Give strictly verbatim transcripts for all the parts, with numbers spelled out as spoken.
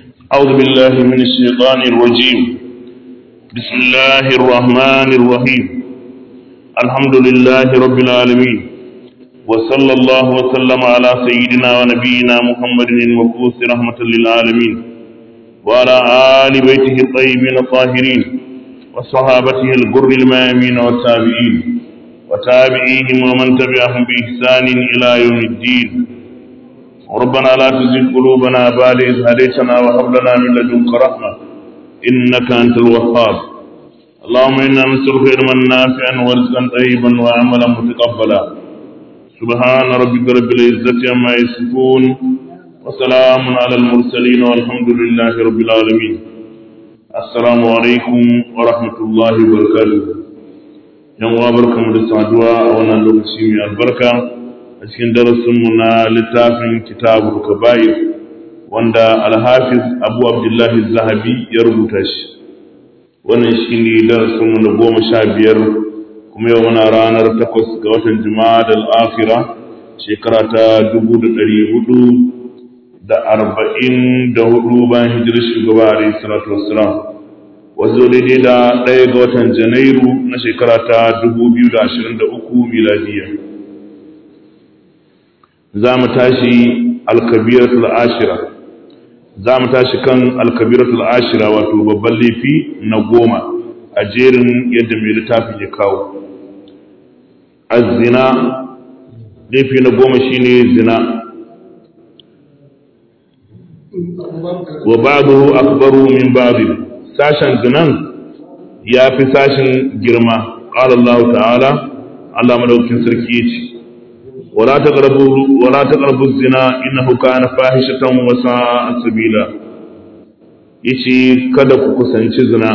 أعوذ بالله من الشيطان الرجيم. بسم الله الرحمن الرحيم. الحمد لله رب العالمين، وصلى الله وسلم على سيدنا ونبينا محمد المبعوث رحمة للعالمين، وعلى آل بيته الطيبين الطاهرين وصحابته الغر الميامين والتابعين وتابعيهم ومن تبعهم بإحسان إلى يوم الدين. ربنا لا تزغ قلوبنا بعد إذ هديتنا وهب لنا من لدنك رحمة إنك أنت الوهاب. اللهم إنا نسألك علما نافعا ورزقا طيبا وعملا متقبلا. سبحان ربك رب العزة عما يصفون وسلام على المرسلين والحمد لله رب العالمين. السلام عليكم ورحمة الله وبركاته. يوم وبركم للسعدوى وانا لوكسي من البركة a cikin darasinmu na littafin kitabul kaba'ir wanda alhafiz abu abdullahi zahabi ya rubuta shi. Wannan shi ne darasinmu na goma sha biyar, kuma yau muna ranar takwas ga watan jumada al'afira shekara ta dubu da ɗari hudu da arba'in da hudu bayan hijirar shugaba alaihi salatu wassalam, wazo daidai da ɗaya ga watan janairu na shekara ta dubu biyu da ashirin da uku miladiyya. za mu tashi alkabiratul ashira za mu tashi kan alkabiratul ashira wato babban laifi na goma a jerin yadda mai littafin ya kawo. az-zina, laifi na goma shine zina. wa ba'dahu akbaru min ba'd, sashen zinan ya fi sashen girma. qala Allah ta'ala, Allah madaukakin sarki yace ولا تقربوا ولا تقربوا الزنا انه كان فاحشة وساء سبيلا. yace kada ku kusanci zina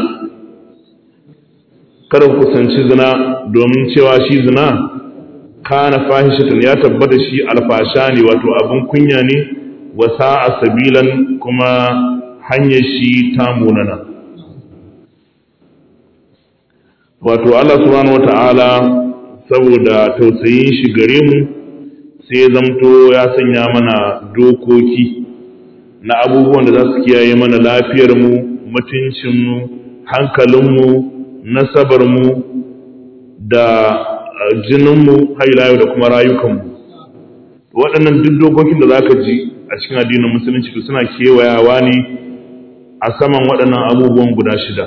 kada ku kusanci zina domin cewa shi zina kana fahishatan, ya tabbata shi alfasha ne, wato abin kunya ne, wa sa'a sabilan, kuma hanyar shi ta munana. Wato Allah subhanahu wata'ala saboda tausayin shi gare mu sai zamto ya sanya mana dokoki na abubuwan da za su kiyaye mana lafiyarmu, mutuncinmu, hankalinmu, nasabarmu da jininmu, hailayo da kuma rayukanmu. Waɗannan duk dokokin da za ka ji a cikin addinin musulunci suna kewayawa ne a saman waɗannan abubuwan guda shida.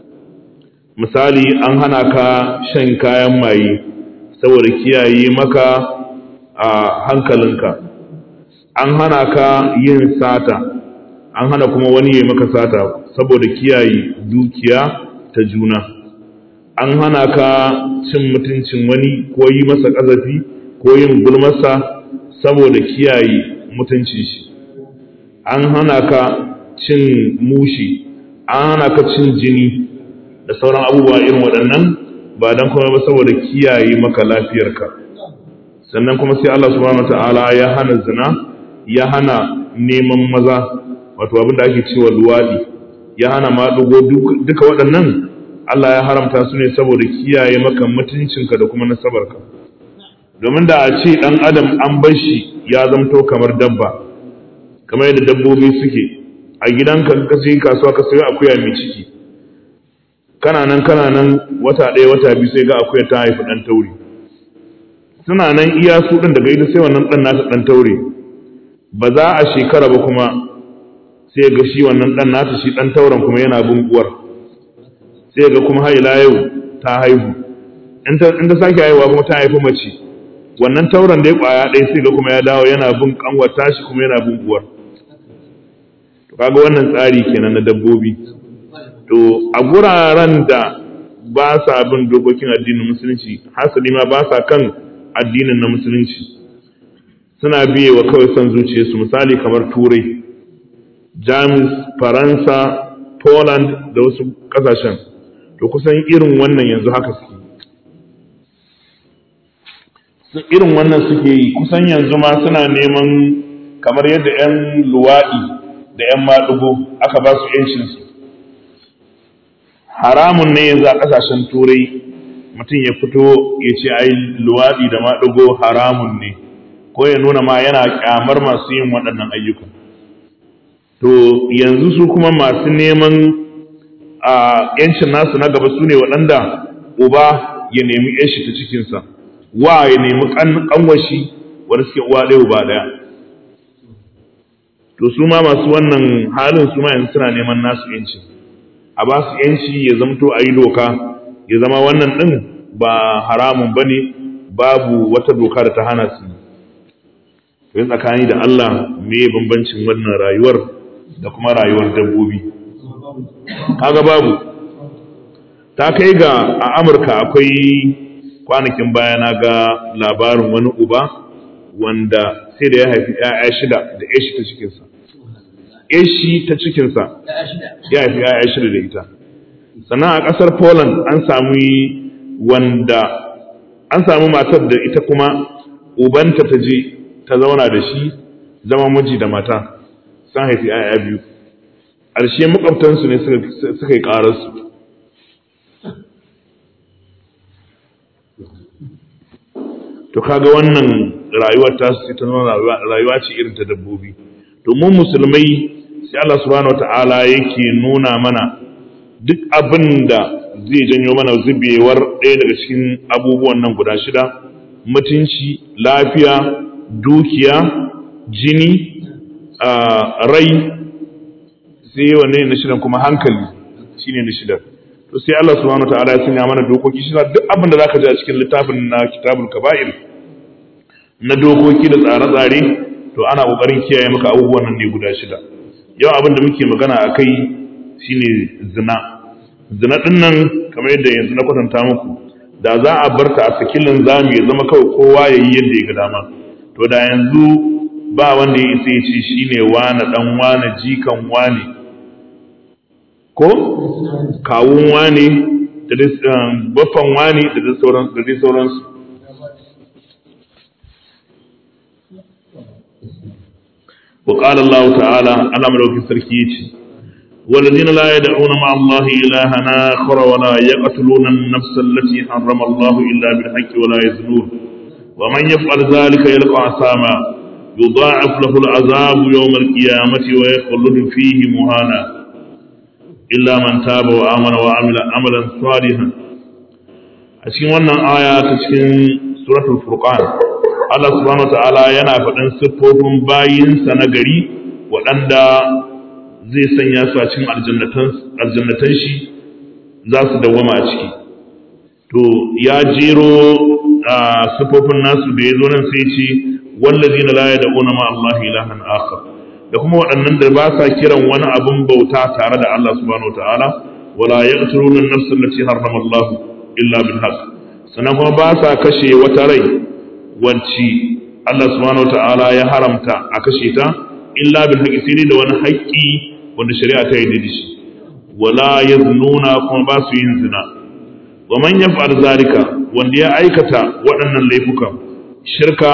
Misali, an hana ka shan kayan maye saboda kiyaye maka a hankalinka. An hana ka yin sata, an hana kuma wani ya maka sata saboda kiyaye dukiya ta juna. An hana ka cin mutuncin wani ko yi masa ƙazafi ko yin gulmarsa saboda kiyaye mutuncin shi. An hana ka cin mushi, an hana ka cin jini da sauran abubuwa irin waɗannan, ba don kuma ba saboda kiyaye maka lafiyarka. Sannan kuma sai Allah subhanahu wataala ya hana zina, ya hana neman maza, wato abin da ake cewa luwadi, ya hana maɗugo. Duka waɗannan Allah ya haramta su ne saboda kiyaye maka mutuncinka da kuma nasabarka. Domin da a ce ɗan adam an bar shi ya zamto kamar dabba, kamar yadda dabbobi suke. A gidanka ka je kasuwa ka sayo akuya mai ciki, kana nan kana nan wata ɗaya wata biyu sai ga akuya ta haifi ɗan tauri. Suna nan iya su ɗin daga ita sai wannan ɗan nata ɗan taure. Ba za a shekara ba kuma sai ga shi wannan ɗan nata shi ɗan tauren kuma yana bin uwar, sai ga kuma haila yau ta haihu. In ta sake haihuwa kuma ta haifi mace, wannan tauren da ya ƙwaya ɗaya sai ga kuma ya dawo yana bin ƙanwar tashi kuma yana bin uwar. To kaga wannan tsari kenan na dabbobi. To a guraren da ba sa bin dokokin addinin musulunci, hasali ma ba sa kan addinin na musulunci, suna biye wa kawai son zuciyarsu. Misali kamar Turai, Jamus, Faransa, Poland da wasu ƙasashen, to kusan irin wannan yanzu haka suke irin wannan suke yi kusan yanzu ma suna neman, kamar yadda 'yan luwaɗi da 'yan maɗugo aka ba su 'yancinsu. Haramun ne yanzu a ƙasashen Turai mutum ya fito ya ce ai luwaɗi da maɗigo haramun ne, ko ya nuna ma yana ƙyamar masu yin waɗannan ayyukan. to yanzu su kuma masu neman a yancin nasu na gaba su ne waɗanda uba ya nemi yashi ta cikinsa, wa ya nemi ƙanwashi wanda suke uwa ɗaya uba ɗaya. To su ma masu wannan halin su ma yanzu suna neman nasu yanci, a ba su yanci ya zamto a yi doka ya zama wannan ɗin ba haramun ba ne, babu wata doka da ta hana su. Yin tsakani da Allah me bambancin wannan rayuwar da kuma rayuwar dabbobi? Kaga babu. Ta kai ga a Amurka akwai kwanakin baya na ga labarin wani uba wanda sai da ya haifi ‘ya'ya shida da ‘yashi ta cikinsa. ‘Yashi ta cikinsa ya haifi ‘ya'ya shida da ita. Sannan a ƙasar Poland an samu wanda an samu matar da ita kuma ubanta ta je ta zauna da shi zama miji da mata sun haifi ‘ya'ya biyu. Ƙarshe maƙwabtansu ne suka yi ƙararsu. To kaga wannan rayuwar ta su ta zama rayuwa ce irin ta dabbobi. To mu musulmai sai Allah subhanahu wata'ala yake nuna mana duk abin da zai janyo mana zubewar ɗaya daga cikin abubuwan nan guda shida: mutunci, lafiya, dukiya, jini, rai, sai wanne na shidan kuma hankali shine na shidan. To sai Allah subhanahu wata'ala ya sanya mana dokoki shi duk abin da zaka ji a cikin littafin na Kitabul Kaba'ir na dokoki da tsare-tsare, to ana kokarin kiyaye maka abubuwan nan ne guda shida. Yau abin da muke magana akai shine zina. Zina din nan kamar yadda yanzu na kwatanta muku, da za a barta a sakilin zamu ya zama kawai kowa yayi yadda ya ga dama, to da yanzu ba wanda ya isa ya ce shine wani dan wani jikan wani ko kawun wani da baffan wani da dai sauran da dai sauransu. وقال الله تعالى على ملوك السركيتي والذين لا يدعون مع الله إلها آخر ولا يقتلون النفس التي حرم الله إلا بالحق ولا يزنون ومن يفعل ذلك يلقى عصاما يضاعف له العذاب يوم القيامة ويخلد فيه مهانا إلا من تاب وآمن وعمل عملا صالحا. أشين wannan aya ta cikin suratul Furqan, Allah subhanahu wataala yana faɗin siffofin bayinsa na gari waɗanda zai sanya su a cikin aljannatan shi za su dawwama a ciki. To ya jero siffofin nasu da ya zo nan sai ce wallazina la yad'una ma Allah ilahan akhar, da kuma waɗannan da ba sa kiran wani abun bauta tare da Allah subhanahu wataala, wala yaqtuluna an-nafs allati harrama Allah illa bil haqq, sannan kuma ba sa kashe wata rai wacce Allah subhanahu wata'ala ya haramta a kashe ta illa bil haqqi, sai da wani haƙƙi wanda shari'a ta yi da shi. Wala yaznuna, kuma ba su yin zina. Wa man yaf'al zalika, wanda ya aikata waɗannan laifukan, shirka,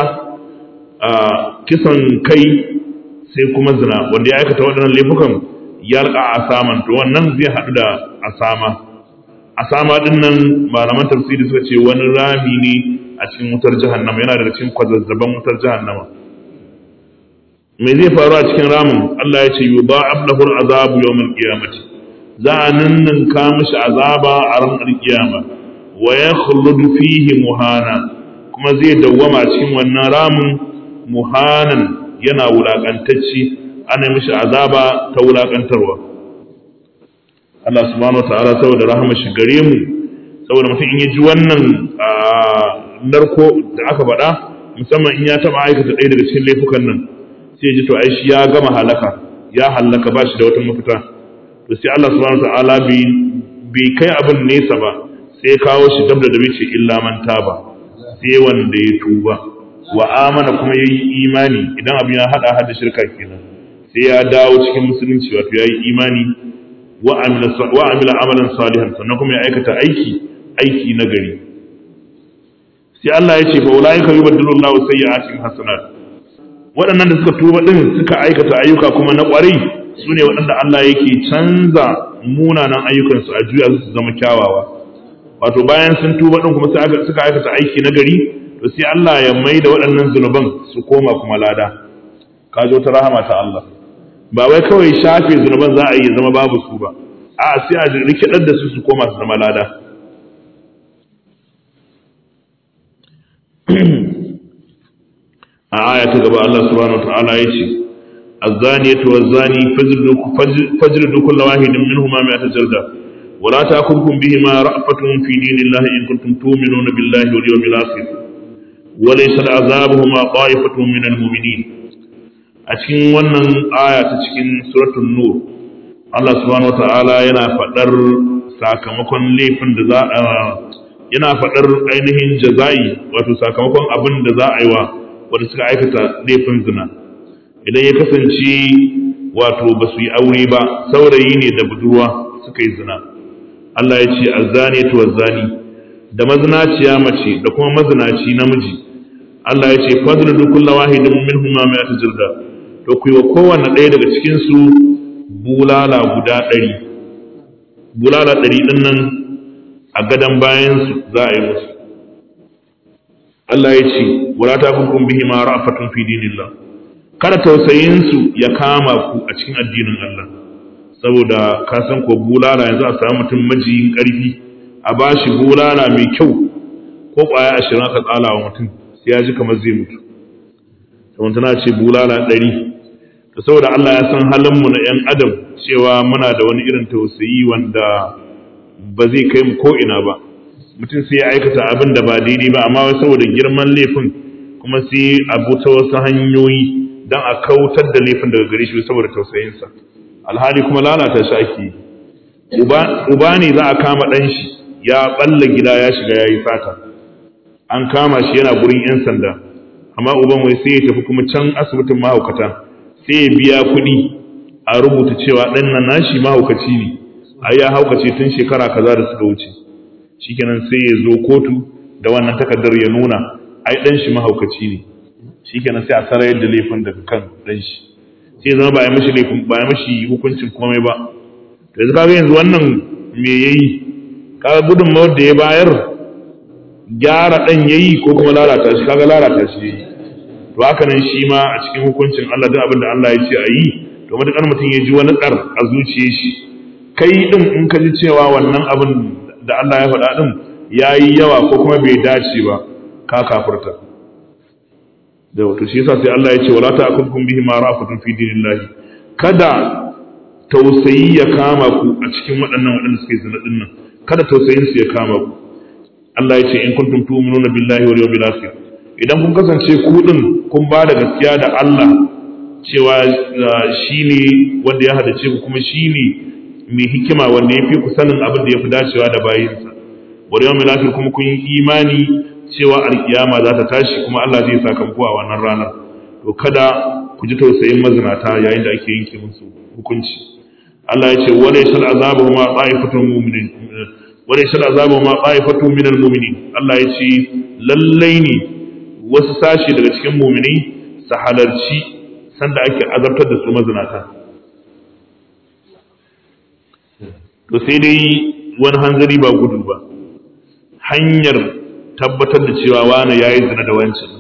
kisan kai, sai kuma zina, wanda ya aikata waɗannan laifukan ya rika asaman, to wannan zai haɗu da asama. Asama din nan malaman tafsiri suka ce wani rami ne a cikin wutar jahannama, yana daga cikin kwazazzaban wutar jahannama. Me zai faru a cikin ramin? Allah ya ce yudha'ab lahu al'azabu yawm al-qiyamati, za a ninninka mishi azaba a ran al-qiyama, wa yakhludu fihi muhana, kuma zai dawwama cikin wannan ramin muhanan, yana wulakantacci, ana mishi azaba ta wulakantarwa. Allah subhanahu wa ta'ala saboda rahama shi gare mu, saboda mutum in ya ji wannan narko da aka faɗa, musamman in ya taɓa aikata ɗaya daga cikin laifukan nan, sai ji to ai shi ya gama halaka, ya halaka ba shi da wata mafita. To sai Allah subhanahu wataala bai kai abin nesa ba, sai kawo shi dab da dabi ce illa man taba, sai wanda ya tuba wa amana kuma yayi imani. Idan abin ya hada hada shirka kenan, sai ya dawo cikin musulunci, wato yayi imani wa amila wa amila amalan salihan, sannan kuma ya aikata aiki aiki na gari. Sai Allah ya ce fa ulaika yubaddilu Allahu sayyi'atihim hasanat, waɗannan da suka tuba din suka aikata ayyuka kuma na ƙwarai, su ne waɗanda Allah yake canza munanan ayyukansu a juya su zama kyawawa. Wato bayan sun tuba din kuma suka aikata aiki na gari, to sai Allah ya mai da waɗannan zunuban su koma kuma lada. Ka zo ta rahama ta Allah. ba wai kawai shafe zunuban za a yi zama babu su ba, a sai a rikidar da su su koma su zama lada. A aya ta gaba Allah subhanahu wa ta'ala ya ce الزانية والزاني فاجلدوا كل واحد منهما مئة جلدة ولا تأخذكم بهما رأفة في دين الله إن كنتم تؤمنون بالله واليوم الآخر وليس عذابهما طائفة من المؤمنين. أتكين ونن آية تتكين سورة النور الله سبحانه وتعالى ينا فدر sakamakon laifin da za a yana faɗar ainihin jaza'i wato sakamakon abin da za a yi wa wanda suka aikata laifin zina idan ya kasance wato ba su yi aure ba saurayi ne da budurwa suka yi zina. Allah ya ce azzani to azzani da mazinaciya mace da kuma mazinaci namiji Allah ya ce fadlu kullu wahidin minhuma mi'atu jalda to ku yi wa kowanne ɗaya daga cikin su bulala guda ɗari bulala ɗari ɗin nan a gadon bayan su za a yi musu. Allah ya ce wala takunkum bihima ra'fatun fi dinillah kada tausayinsu ya kama ku a cikin addinin Allah saboda ka san ko bulala yanzu a samu mutum majiyin ƙarfi a bashi bulala mai kyau ko ƙwaya ashirin aka tsala wa mutum sai ya ji kamar zai mutu kamar tana ce bulala ɗari da saboda Allah ya san halinmu na 'yan adam cewa muna da wani irin tausayi wanda ba zai kai mu ko ina ba mutum sai ya aikata abin da ba daidai ba amma wai saboda girman laifin kuma sai abu ta wasu hanyoyi dan a kautar da laifin daga gare shi saboda tausayinsa alhali kuma lalata shi ake uba ne za a kama ɗan shi ya balla gida ya shiga ya yi sata an kama shi yana gurin 'yan sanda amma uban wai sai ya tafi kuma can asibitin mahaukata sai ya biya kuɗi a rubuta cewa ɗan nan nashi mahaukaci ne ai ya haukace tun shekara kaza da suka wuce shikenan sai ya zo kotu da wannan takardar ya nuna ai ɗan shi mahaukaci ne shikenan sai a sarayar da laifin daga kan dan shi sai zama ba ya mishi laifin ba ya mishi hukuncin komai ba to yanzu kaga yanzu wannan me yayi kaga gudunmawar da ya bayar gyara dan yayi ko kuma lalata shi kaga lalata shi yayi to haka nan shi ma a cikin hukuncin Allah duk abin da Allah ya ce a yi to matakar mutum ya ji wani tsar a zuciyar shi kai din in ka ji cewa wannan abin da Allah ya faɗa din yayi yawa ko kuma bai dace ba ka kafirta da wato shi yasa sai Allah ya ce wala ta'khudhukum bihi ma ra'afatun fi dinillahi kada tausayi ya kama ku a cikin waɗannan waɗanda suke zina din nan kada tausayin su ya kama ku Allah ya ce in kuntum tu'minuna billahi wal yawmil akhir idan kun kasance ku din kun ba da gaskiya da Allah cewa shine wanda ya hadace ku kuma shine mai hikima wanda ya fi ku sanin abin da ya fi dacewa da bayinsa wal yawmil akhir kuma kun yi imani cewa alkiyama za ta tashi kuma Allah zai saka muku a wannan ranar to kada ku ji tausayin mazinata yayin da ake yanke musu hukunci Allah ya ce wala yashal azabu ma qa'ifatun mu'minin wala yashal azabu ma qa'ifatun minal mu'minin Allah ya ce lallai ne wasu sashi daga cikin mu'minai su halarci sanda ake azabtar da su mazinata to sai dai wani hanzari ba gudu ba hanyar tabbatar da cewa wani ya yi zina da wancan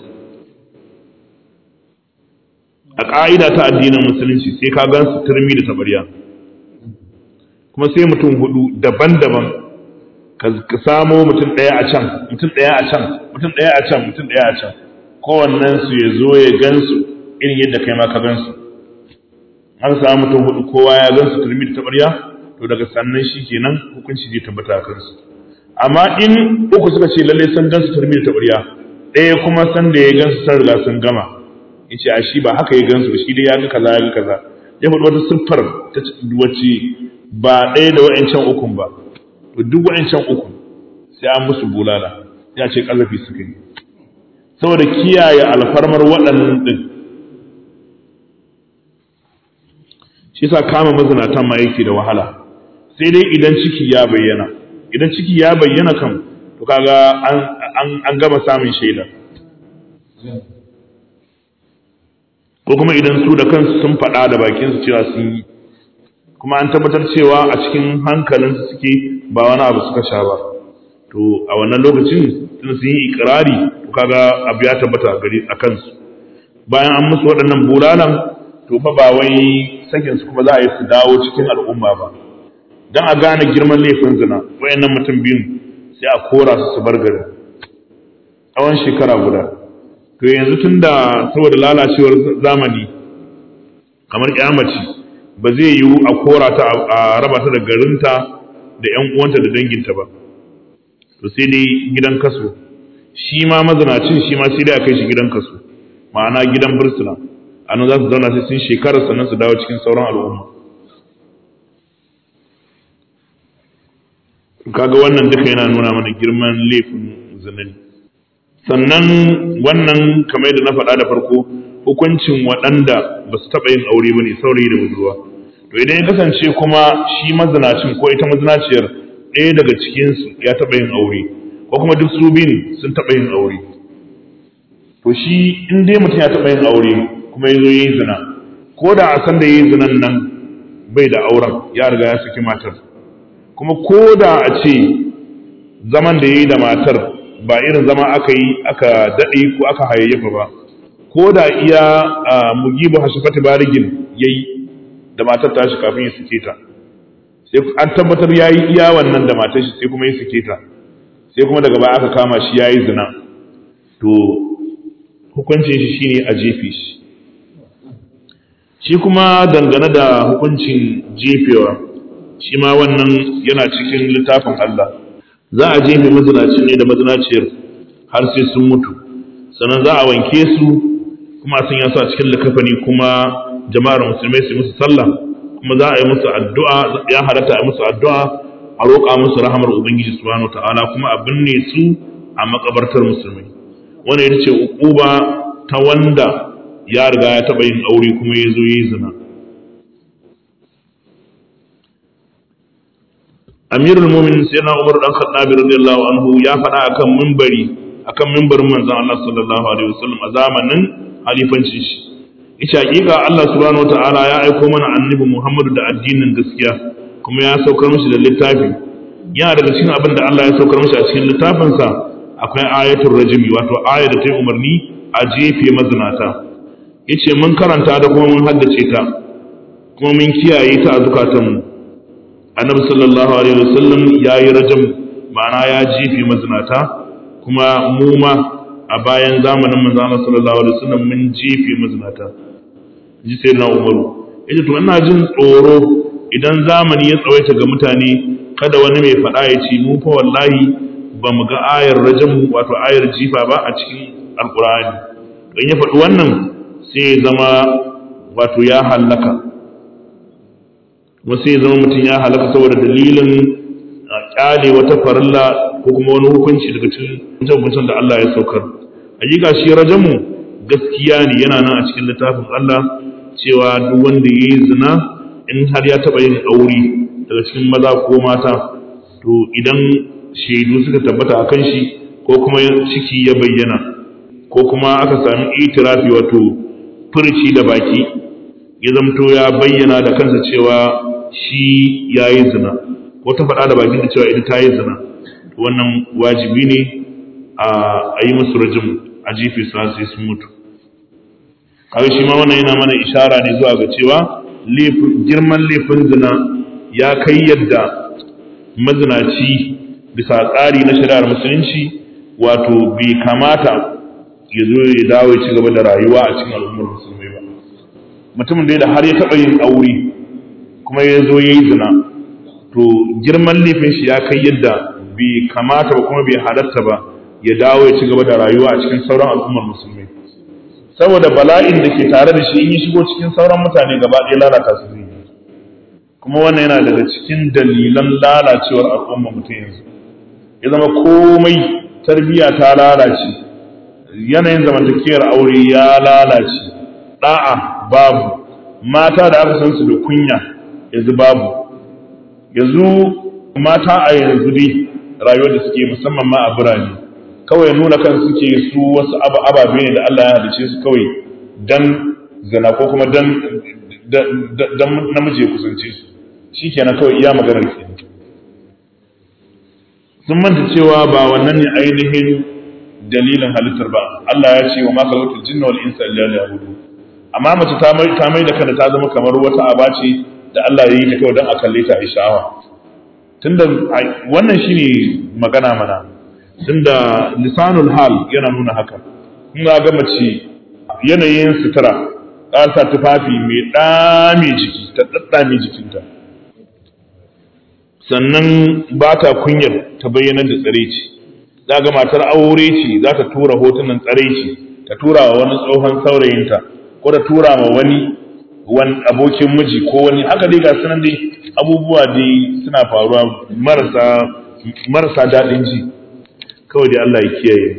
a ƙa'ida ta addinin musulunci sai ka gan su turmi da tabariya kuma sai mutum hudu daban-daban ka samo mutum ɗaya a can mutum ɗaya a can mutum ɗaya a can mutum ɗaya a can kowannen su ya zo ya gan su irin yadda kai ma ka gan su an samu mutum hudu kowa ya gan su turmi da tabariya to daga sannan shi kenan hukunci zai tabbata a kansu amma in uku suka ce lalle sun gansu turmi da tabariya ɗaya kuma san da ya gansu sun riga sun gama yace a shi ba haka ya gansu shi dai ya ga kaza ya ga kaza ya faɗi wata siffar ta wacce ba ɗaya da wa'ancan ukun ba to duk wa'ancan uku sai an musu bulala ya ce kazafi suka yi saboda kiyaye alfarmar waɗannan din shi yasa kama mazinatan ma yake da wahala sai dai idan ciki ya bayyana idan ciki ya bayyana kan to kaga an an an gama samun shaida ko kuma idan su da kansu sun faɗa da bakin su cewa sun yi kuma an tabbatar cewa a cikin hankalin su suke ba wani abu suka sha ba to a wannan lokacin tun sun yi ikrari to kaga abu ya tabbata gari a kansu bayan an musu waɗannan bulalan to fa ba wai sakin su kuma za a yi su dawo cikin al'umma ba. Dan a gane girman laifin zina wayannan mutum biyun sai a kora su su bar garin tsawon shekara guda. To yanzu tunda saboda lalacewar zamani kamar kyamaci ba zai yiwu a kora ta a raba ta da garinta da ƴan uwanta da danginta ba, to sai dai gidan kaso. Shi ma mazinacin shi ma sai dai a kai shi gidan kaso, ma'ana gidan bursuna. A nan za su zauna sai sun shekara sannan su dawo cikin sauran al'umma. Kaga wannan duka yana nuna mana girman laifin zinani. Sannan wannan kamar yadda na faɗa da farko, hukuncin waɗanda ba su taɓa yin aure ba ne, saurayi da budurwa. To idan ya kasance kuma shi mazinacin ko ita mazinaciyar ɗaya daga cikinsu ya taɓa yin aure, ko kuma duk su biyun sun taɓa yin aure, to shi in dai mutum ya taɓa yin aure kuma ya zo ya yi zina, ko da a san da ya yi zinan nan bai da auren ya riga ya saki matar, kuma ko da a ce zaman da ya yi da matar ba irin zama aka yi aka daɗe ko aka hayayyafa ba, ko da iya mugibu hashifati barigin ya yi da matar tashi kafin ya sake ta, sai an tabbatar ya yi iya wannan da matar shi sai kuma ya sake ta, sai kuma daga baya aka kama shi ya yi zina, to hukuncin shi shine a jefe shi. Shi kuma dangane da hukuncin jefewa, shi ma wannan yana cikin littafin Allah. Za a jefe mazinacin ne da mazinaciyar har sai sun mutu, sannan za a wanke su kuma a sanya su a cikin likafani, kuma jama'ar musulmai su musu sallah, kuma za a yi musu addu'a, ya halatta a musu addu'a, a roƙa musu rahamar Ubangiji subhanahu ta'ala, kuma a binne su a makabartar musulmai. Wannan ita ce uquba ta wanda ya riga ya taɓa yin aure kuma ya zo ya yi zina. Amirul Mu'minin sayyidina Umar dan Khattab radiyallahu anhu ya faɗa akan minbari akan minbarin manzon Allah sallallahu alaihi wasallam a zamanin halifancin shi. Ita hakika Allah subhanahu wataala ya aiko mana annabi Muhammadu da addinin gaskiya, kuma ya saukar mishi da littafi. Yana daga cikin abin da Allah ya saukar mishi a cikin littafinsa akwai ayatul rajmi, wato aya da ta yi umarni a jefe mazinata. Yace mun karanta da kuma mun haddace ta, kuma mun kiyaye ta a zukatanmu. Annabi sallallahu alaihi wasallam ya yi rajam, ma'ana ya jefe mazinata, kuma mu ma a bayan zamanin manzo Allah sallallahu alaihi wasallam mun jefe mazinata. Ji sai na Umaru yace to ina jin tsoro idan zamani ya tsawaita ga mutane kada wani mai faɗa ya ce mu fa wallahi ba mu ga ayar rajam, wato ayar jifa ba a cikin alqur'ani. Dan ya faɗi wannan sai ya zama wato ya halaka, wasu ya zama mutum ya halaka saboda dalilin kyale wata farilla ko kuma wani hukunci daga cikin hukuncin da Allah ya saukar. Hakika shi rajamu gaskiya ne, yana nan a cikin littafin Allah cewa duk wanda ya yi zina in har ya taɓa yin aure daga cikin maza ko mata, to idan shaidu suka tabbata a kan shi ko kuma ciki ya bayyana ko kuma aka sami itirafi, wato furci da baki ya zamto ya bayyana da kansa cewa shi ya yi zina, ko ta faɗa da bakin da cewa ita ta yi zina, wannan wajibi ne a yi musu rajim, a jefe su sai sun mutu. Kaga shi ma wannan yana mana ishara ne zuwa ga cewa girman laifin zina ya kai yadda mazinaci bisa tsari na shari'ar musulunci wato bai kamata ya zo ya dawo ya ci gaba da rayuwa a cikin al'ummar musulmai ba. Mutumin da har ya taɓa yin aure kuma ya zo ya yi zina, to girman laifin shi ya kai yadda bai kamata ba kuma bai halatta ba ya dawo ya ci gaba da rayuwa a cikin sauran al'ummar musulmai, saboda bala'in da ke tare da shi in ya shigo cikin sauran mutane gaba ɗaya lalata su zai. Kuma wannan yana daga cikin dalilan lalacewar al'ummar mutum yanzu, ya zama komai tarbiyya ta lalace, yanayin zamantakewar aure ya lalace, da'a babu, mata da aka san su da kunya yanzu babu. Yanzu mata a yanzu dai rayuwar da suke musamman ma a birane, kawai nuna kan suke su wasu ababe ne da Allah ya halice su kawai dan zina ko kuma dan dan namiji ya kusance su, shikenan kawai iya maganar ke. Sun manta cewa ba wannan ne ainihin dalilin halittar ba. Allah ya ce wa ma khalaqtul jinna wal insa illa liya'budun. amma mace ta mai ta mai da kanta ta zama kamar wata aba ce da Allah ya yi ta kawai don a kalle ta a sha'awa tunda wannan shine magana mana tunda lisanul hal yana nuna haka in ga mace yanayin sutura ƙasa tufafi mai ɗame jiki ta ɗaɗɗame jikinta sannan ba ta kunyar ta bayyana da tsaraici za ga matar aure ce za ta tura hotunan tsaraici ta tura wa wani tsohon saurayinta ko ta tura ma wani wani abokin miji ko wani haka dai ga sunan dai abubuwa dai suna faruwa marasa marasa daɗin ji kawai dai Allah ya kiyaye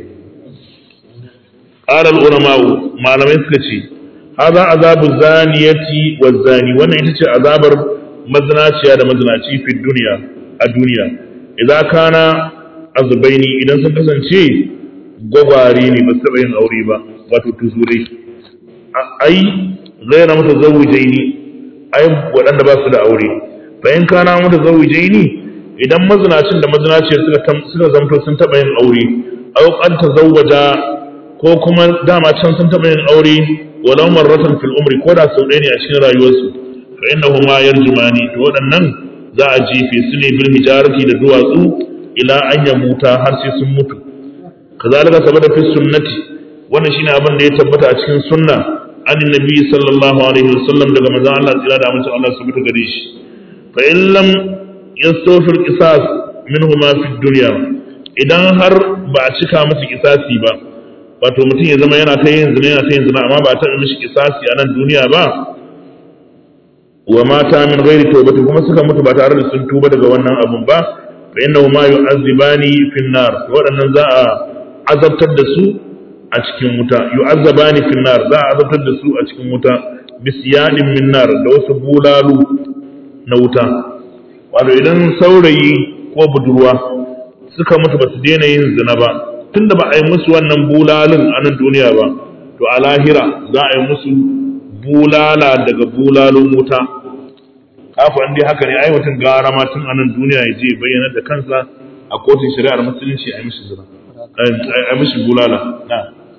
qala al-ulama malamai suka ce hada azabu zaniyati waz-zani wannan ita ce azabar mazinaciya da mazinaci fi duniya a duniya idan kana azbaini idan sun kasance gwagware ne ba su taɓa yin aure ba wato tuzurai ai gaira mutazawwijaini ai waɗanda ba su da aure bayan kana mutazawwijaini idan mazinacin da mazinaciyar suka suka zamto sun taɓa yin aure aw qad tazawwaja ko kuma dama can sun taɓa yin aure walau marratan fil umri ko da sau ɗaya ne a cikin rayuwarsu fa innahuma yarjumani to waɗannan za a jefe su ne bil hijarati da duwatsu ila an yamuta har sai sun mutu kazalika sabata fi sunnati wannan shine abin da ya tabbata a cikin sunna annabi sallallahu alaihi wasallam daga manzon Allah tsira da amincin Allah su mutu gare shi fa in lam yastawfir qisas minhuma fi dunya idan har ba a cika musu qisasi ba wato mutum ya zama yana ta yin zina yana ta yin zina amma ba a taɓa mishi qisasi a nan duniya ba wa mata min ghairi tawbati kuma suka mutu ba tare da sun tuba daga wannan abun ba fa innahu ma yu'azzibani fin nar waɗannan za a azabtar da su a cikin wuta yu'azzabani fin nar za a azabtar da su a cikin wuta bisyadin min nar da wasu bulalu na wuta wato idan saurayi ko budurwa suka mutu ba su daina yin zina ba tunda ba a yi musu wannan bulalun a nan duniya ba to a lahira za a yi musu bulala daga bulalun wuta kafa an dai haka ne ai mutum gara ma tun a nan duniya ya je bayyana da kansa a kotun shari'ar musulunci a yi mishi zina a yi mishi bulala na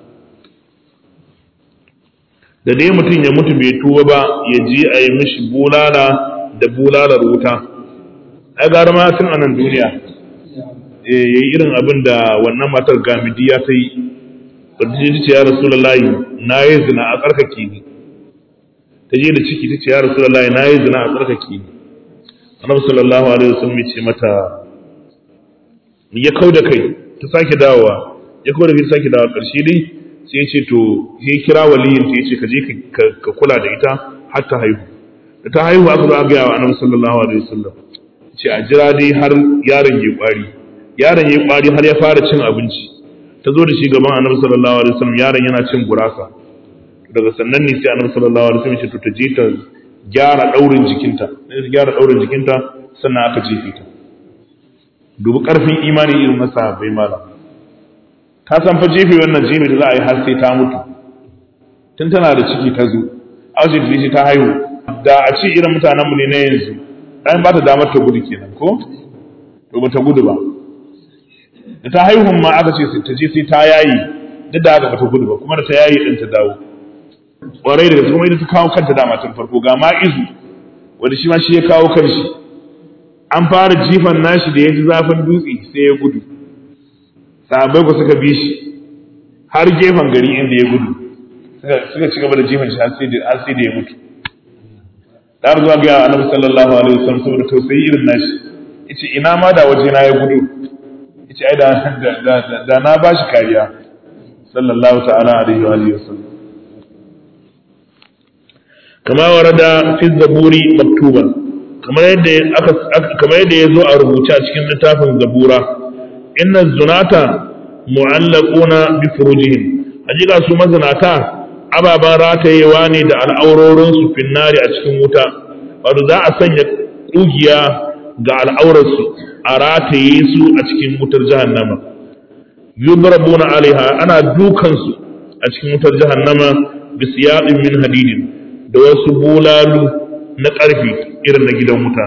da dai mutum ya mutu bai tuba ba ya je a yi mishi bulala da bulalar wuta ai gara ma tun a nan duniya ya yi irin abin da wannan matar gamidiya ta yi wadda ce ya rasulullahi na yi zina a tsarkake ni ta je da ciki ta ce ya rasulullahi na yi zina a tsarkake ni annabi sallallahu alaihi wasallam ya ce mata ya kau da kai ta sake dawowa ya kau da kai ta sake dawowa karshe dai sai ya ce to sai kira waliyin ta ya ce ka je ka kula da ita har ta haihu da ta haihu aka zo a ga wa annabi sallallahu alaihi wasallam ce a jira dai har yaron ya kwari yaron ya kwari har ya fara cin abinci ta zo da shi gaban annabi sallallahu alaihi wasallam yaron yana cin gurasa daga sannan ne sai annabi sallallahu alaihi wasallam ya ce to ta je ta gyara daurin jikinta sai ta gyara daurin jikinta sannan aka jefe ta dubi karfin imani irin na sahabbai malam ka san fa jefe wannan jefe da za a yi har sai ta mutu tun tana da ciki ta zo auce da ta haihu da a ce irin mutanen mu ne na yanzu dan ba ta damar ta gudu kenan ko to ba ta gudu ba da ta haihun ma aka ce ta je sai ta yayi duk da aka bata gudu ba kuma da ta yayi din ta dawo kwarai da kuma ita ta kawo kanta dama tun farko ga ma izu wanda shi ma shi ya kawo kanshi an fara jifan nashi da ya ji zafin dutse sai ya gudu sahabbai ku suka bi shi har gefen gari inda ya gudu suka ci gaba da jifan shi har sai da ya mutu da har zuwa ga annabi sallallahu alaihi wasallam saboda tausayi irin nashi yace ina ma da waje na ya gudu yace ai da da na bashi kariya sallallahu ta'ala alaihi wa alihi wasallam kama warada fi zaburi maktuban kamar yadda aka kamar yadda yazo a rubuce a cikin littafin zabura inna zunata mu'allaquna bi furujihim hakika su mazanata ababan ratayewa ne da al'aurorin su finnari a cikin wuta wato za a sanya kugiya ga al'aurarsu a rataye su a cikin wutar jahannama yudrabuna alaiha ana dukansu a cikin wutar jahannama bisiyadin min hadidin da wasu bulalu na ƙarfi irin na gidan wuta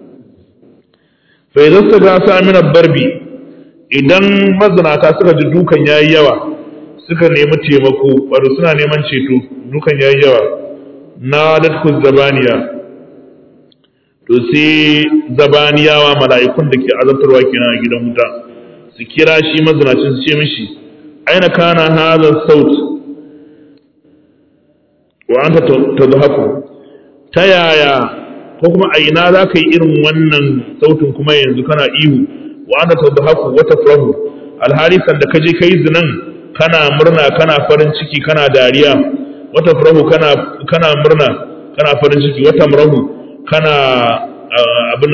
fa idan sa ga sa min barbi idan mazinata suka ji dukan yayi yawa suka nemi taimako wato suna neman ceto dukan yayi yawa na dadku zabaniya to sai zabaniyawa mala'ikun da ke azabtarwa kenan a gidan wuta su kira shi mazinacin su ce mishi aina kana hadha saut wa anta tadhaku ta yaya ko kuma a ina za ka yi irin wannan sautin kuma yanzu kana ihu wa anta tadhaku wa tafrahu alhali sanda ka je kai zinan kana murna kana farin ciki kana dariya wa tafrahu kana kana murna kana farin ciki wa tamrahu kana abin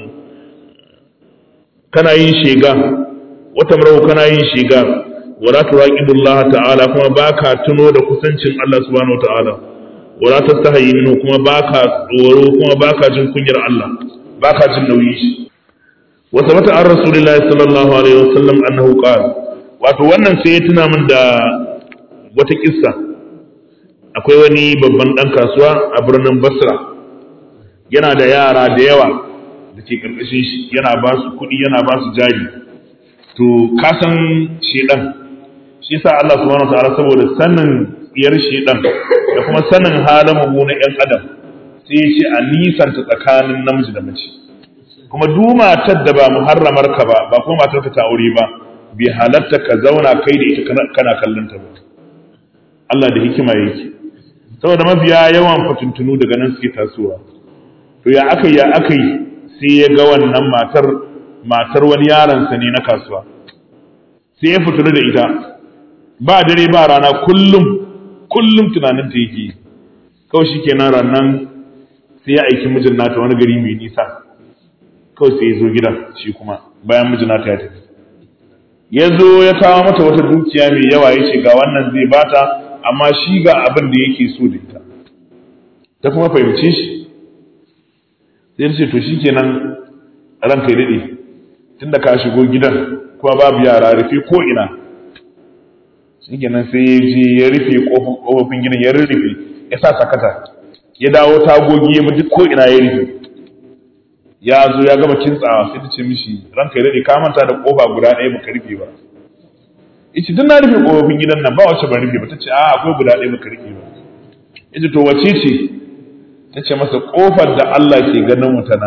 kana yin shega wa tamrahu kana yin shega wala turaqibullah ta'ala kuma baka tuno da kusancin Allah subhanahu wataala wala tastahi minhu kuma baka tsoro kuma baka jin kunyar Allah baka jin nauyi shi wa sabata an rasulillahi sallallahu alaihi wasallam annahu qala wato wannan sai ya tuna min da wata kissa akwai wani babban dan kasuwa a birnin Basra yana da yara da yawa da ke karkashin shi yana ba su kuɗi yana ba su jari to kasan shedan shi sa Allah subhanahu wataala saboda sanin tsiyar shedan da kuma sanin halin mu na ƴan adam sai ya ce a nisanta tsakanin namiji da mace kuma duk matar da ba muharramar ka ba ba kuma matar ka ta aure ba bai halatta ka zauna kai da ita kana kallon ta ba Allah da hikima yake saboda mafiya yawan fatuntunu daga nan suke tasowa to ya akai ya akai sai ya ga wannan matar matar wani yaron sa ne na kasuwa sai ya fitunu da ita ba dare ba rana kullum kullum tunanin ta yake kawai shikenan rannan sai ya aiki mijin nata wani gari mai nisa kawai sai ya zo gida shi kuma bayan mijin nata ya tafi ya zo ya kawo mata wata dukiya mai yawa ya ce ga wannan zai bata amma shi ga abin da yake so da ita ta kuma fahimci shi sai ta ce to shikenan ranka ya daɗe tunda ka shigo gidan kuma babu yara rufe ko ina shikenan sai ya je ya rufe kofofin gidan ya rurrufe ya sa sakata ya dawo tagogi ya bi duk ko ina ya rufe ya zo ya gama kintsawa sai ta ce mishi ranka ya dade ka manta da kofa guda ɗaya baka rufe ba yace duk na rufe kofofin gidan nan ba wacce ban rufe ba tace a akwai guda ɗaya baka rufe ba yace to wace ce tace masa kofar da Allah ke ganin mu ta nan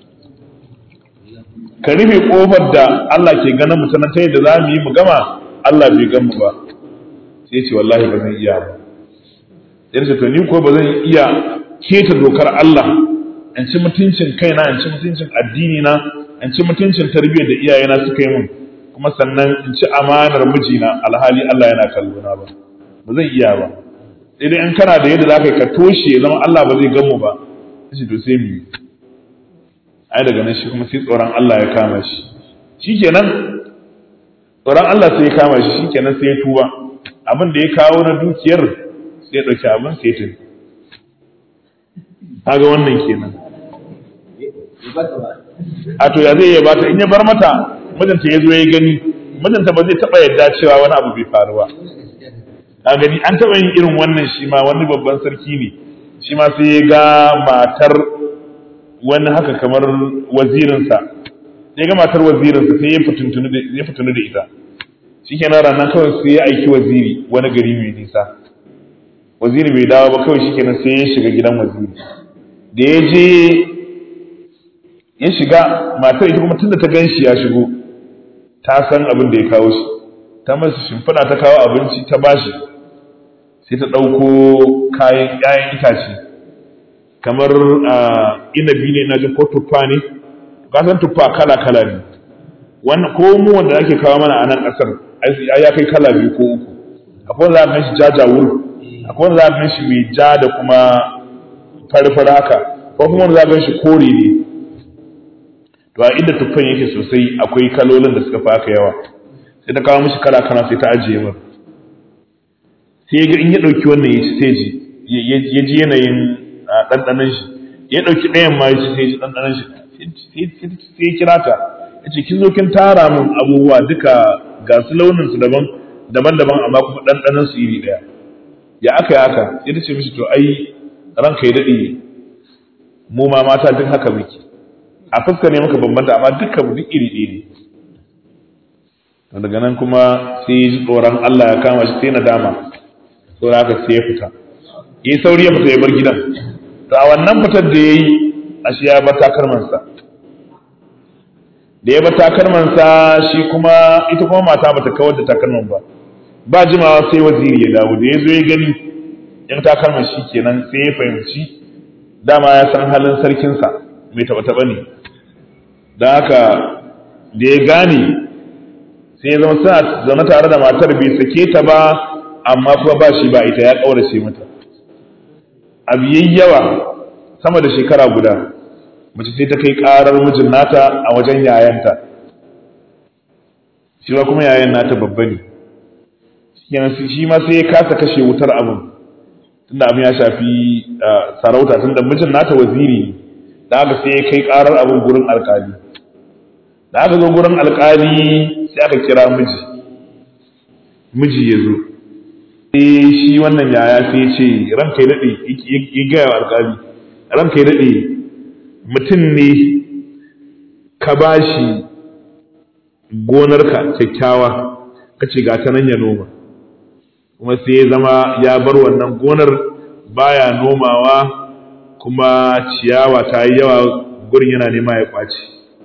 ka rufe kofar da Allah ke ganin mu ta nan ta yadda za mu yi mu gama Allah bai gan mu ba sai ce wallahi ba zan iya ba sai ce to ni ko ba zan iya keta dokar Allah in ci mutuncin kaina in ci mutuncin addini na in ci mutuncin tarbiyyar da iyayena suka yi min kuma sannan in ci amanar mijina alhali Allah yana kallo na ba ba zan iya ba sai dai in kana da yadda zaka ka toshe ya zama Allah ba zai gan mu ba sai to sai mu yi ai daga nan shi kuma sai tsoron Allah ya kama shi shikenan tsoron Allah sai ya kama shi shikenan sai ya tuba abin da ya kawo na dukiyar sai ya dauki abin sai ya tafi kaga wannan kenan a to ya zai ya bata in ya bar mata mijinta ya zo ya gani mijinta ba zai taba yadda cewa wani abu bai faru ba ka gani an taba yin irin wannan shi ma wani babban sarki ne shi ma sai ya ga matar wani haka kamar wazirinsa ya ga matar wazirinsa sai ya fitintunu da ya fitinu da ita shikenan ranar kawai sai ya aiki waziri wani gari mai nisa waziri bai dawo ba kawai shikenan sai ya shiga gidan waziri da ya je ya shiga matar ita kuma tunda ta gan shi ya shigo ta san abin da ya kawo shi ta masa shimfiɗa ta kawo abinci ta bashi sai ta ɗauko kayan ƴaƴan itace kamar inabi ne na jin ko tuffa ne ka san tuffa kala kala ne wannan ko mu wanda ake kawo mana a nan ƙasar ya kai kala biyu ko uku akwai wanda za ka shi jajawur akwai wanda za ka shi mai ja da kuma fari-fari haka ko kuma wanda za ka shi kore ne to a inda tuffan yake sosai akwai kalolin da suka fi haka yawa sai ta kawo mishi kala kana sai ta ajiye min sai ga in ya ɗauki wannan ya ci sai ji ya ji yanayin ɗanɗanon shi ya ɗauki ɗayan ma ya ci sai ji ɗanɗanon shi sai ya kira ta ya ce kin zo kin tara min abubuwa duka ga su launin su daban daban-daban amma kuma ɗanɗanon su iri ɗaya ya aka yi haka sai ta ce mishi to ai ranka ya daɗe mu ma mata duk haka muke a fuska ne muka bambanta amma dukkan mu duk iri ɗaya ne daga nan kuma sai ji tsoron Allah ya kama shi sai nadama to haka sai ya fita yi sauri ya fita ya bar gidan to a wannan fitar da yayi ashe ya bar takalmansa da ya bar takalmansa shi kuma ita kuma mata bata kawar da takalman ba ba jimawa sai waziri ya dawo da ya zo ya gani in takalman shi kenan sai ya fahimci dama ya san halin sarkinsa mai taba taba ne da haka da ya gane sai ya zama suna zama tare da matar bai sake ta ba amma kuma ba shi ba ita ya ƙaurace mata abu yayi yawa sama da shekara guda mace sai ta kai ƙarar mijin nata a wajen yayanta shi ma kuma yayan nata babba ne shi ma sai ya kasa kashe wutar abin tunda abin ya shafi sarauta tunda mijin nata waziri ne da haka sai ya kai ƙarar abin gurin alƙali da aka zo gurin alƙali sai aka kira miji miji ya zo sai shi wannan yaya sai ya ce ranka ya daɗe ya gaya wa alƙali ranka ya daɗe mutum ne ka ba shi gonarka kyakkyawa ka ce ga ta nan ya noma kuma sai ya zama ya bar wannan gonar baya nomawa kuma ciyawa ta yi yawa gurin yana nema ya kwace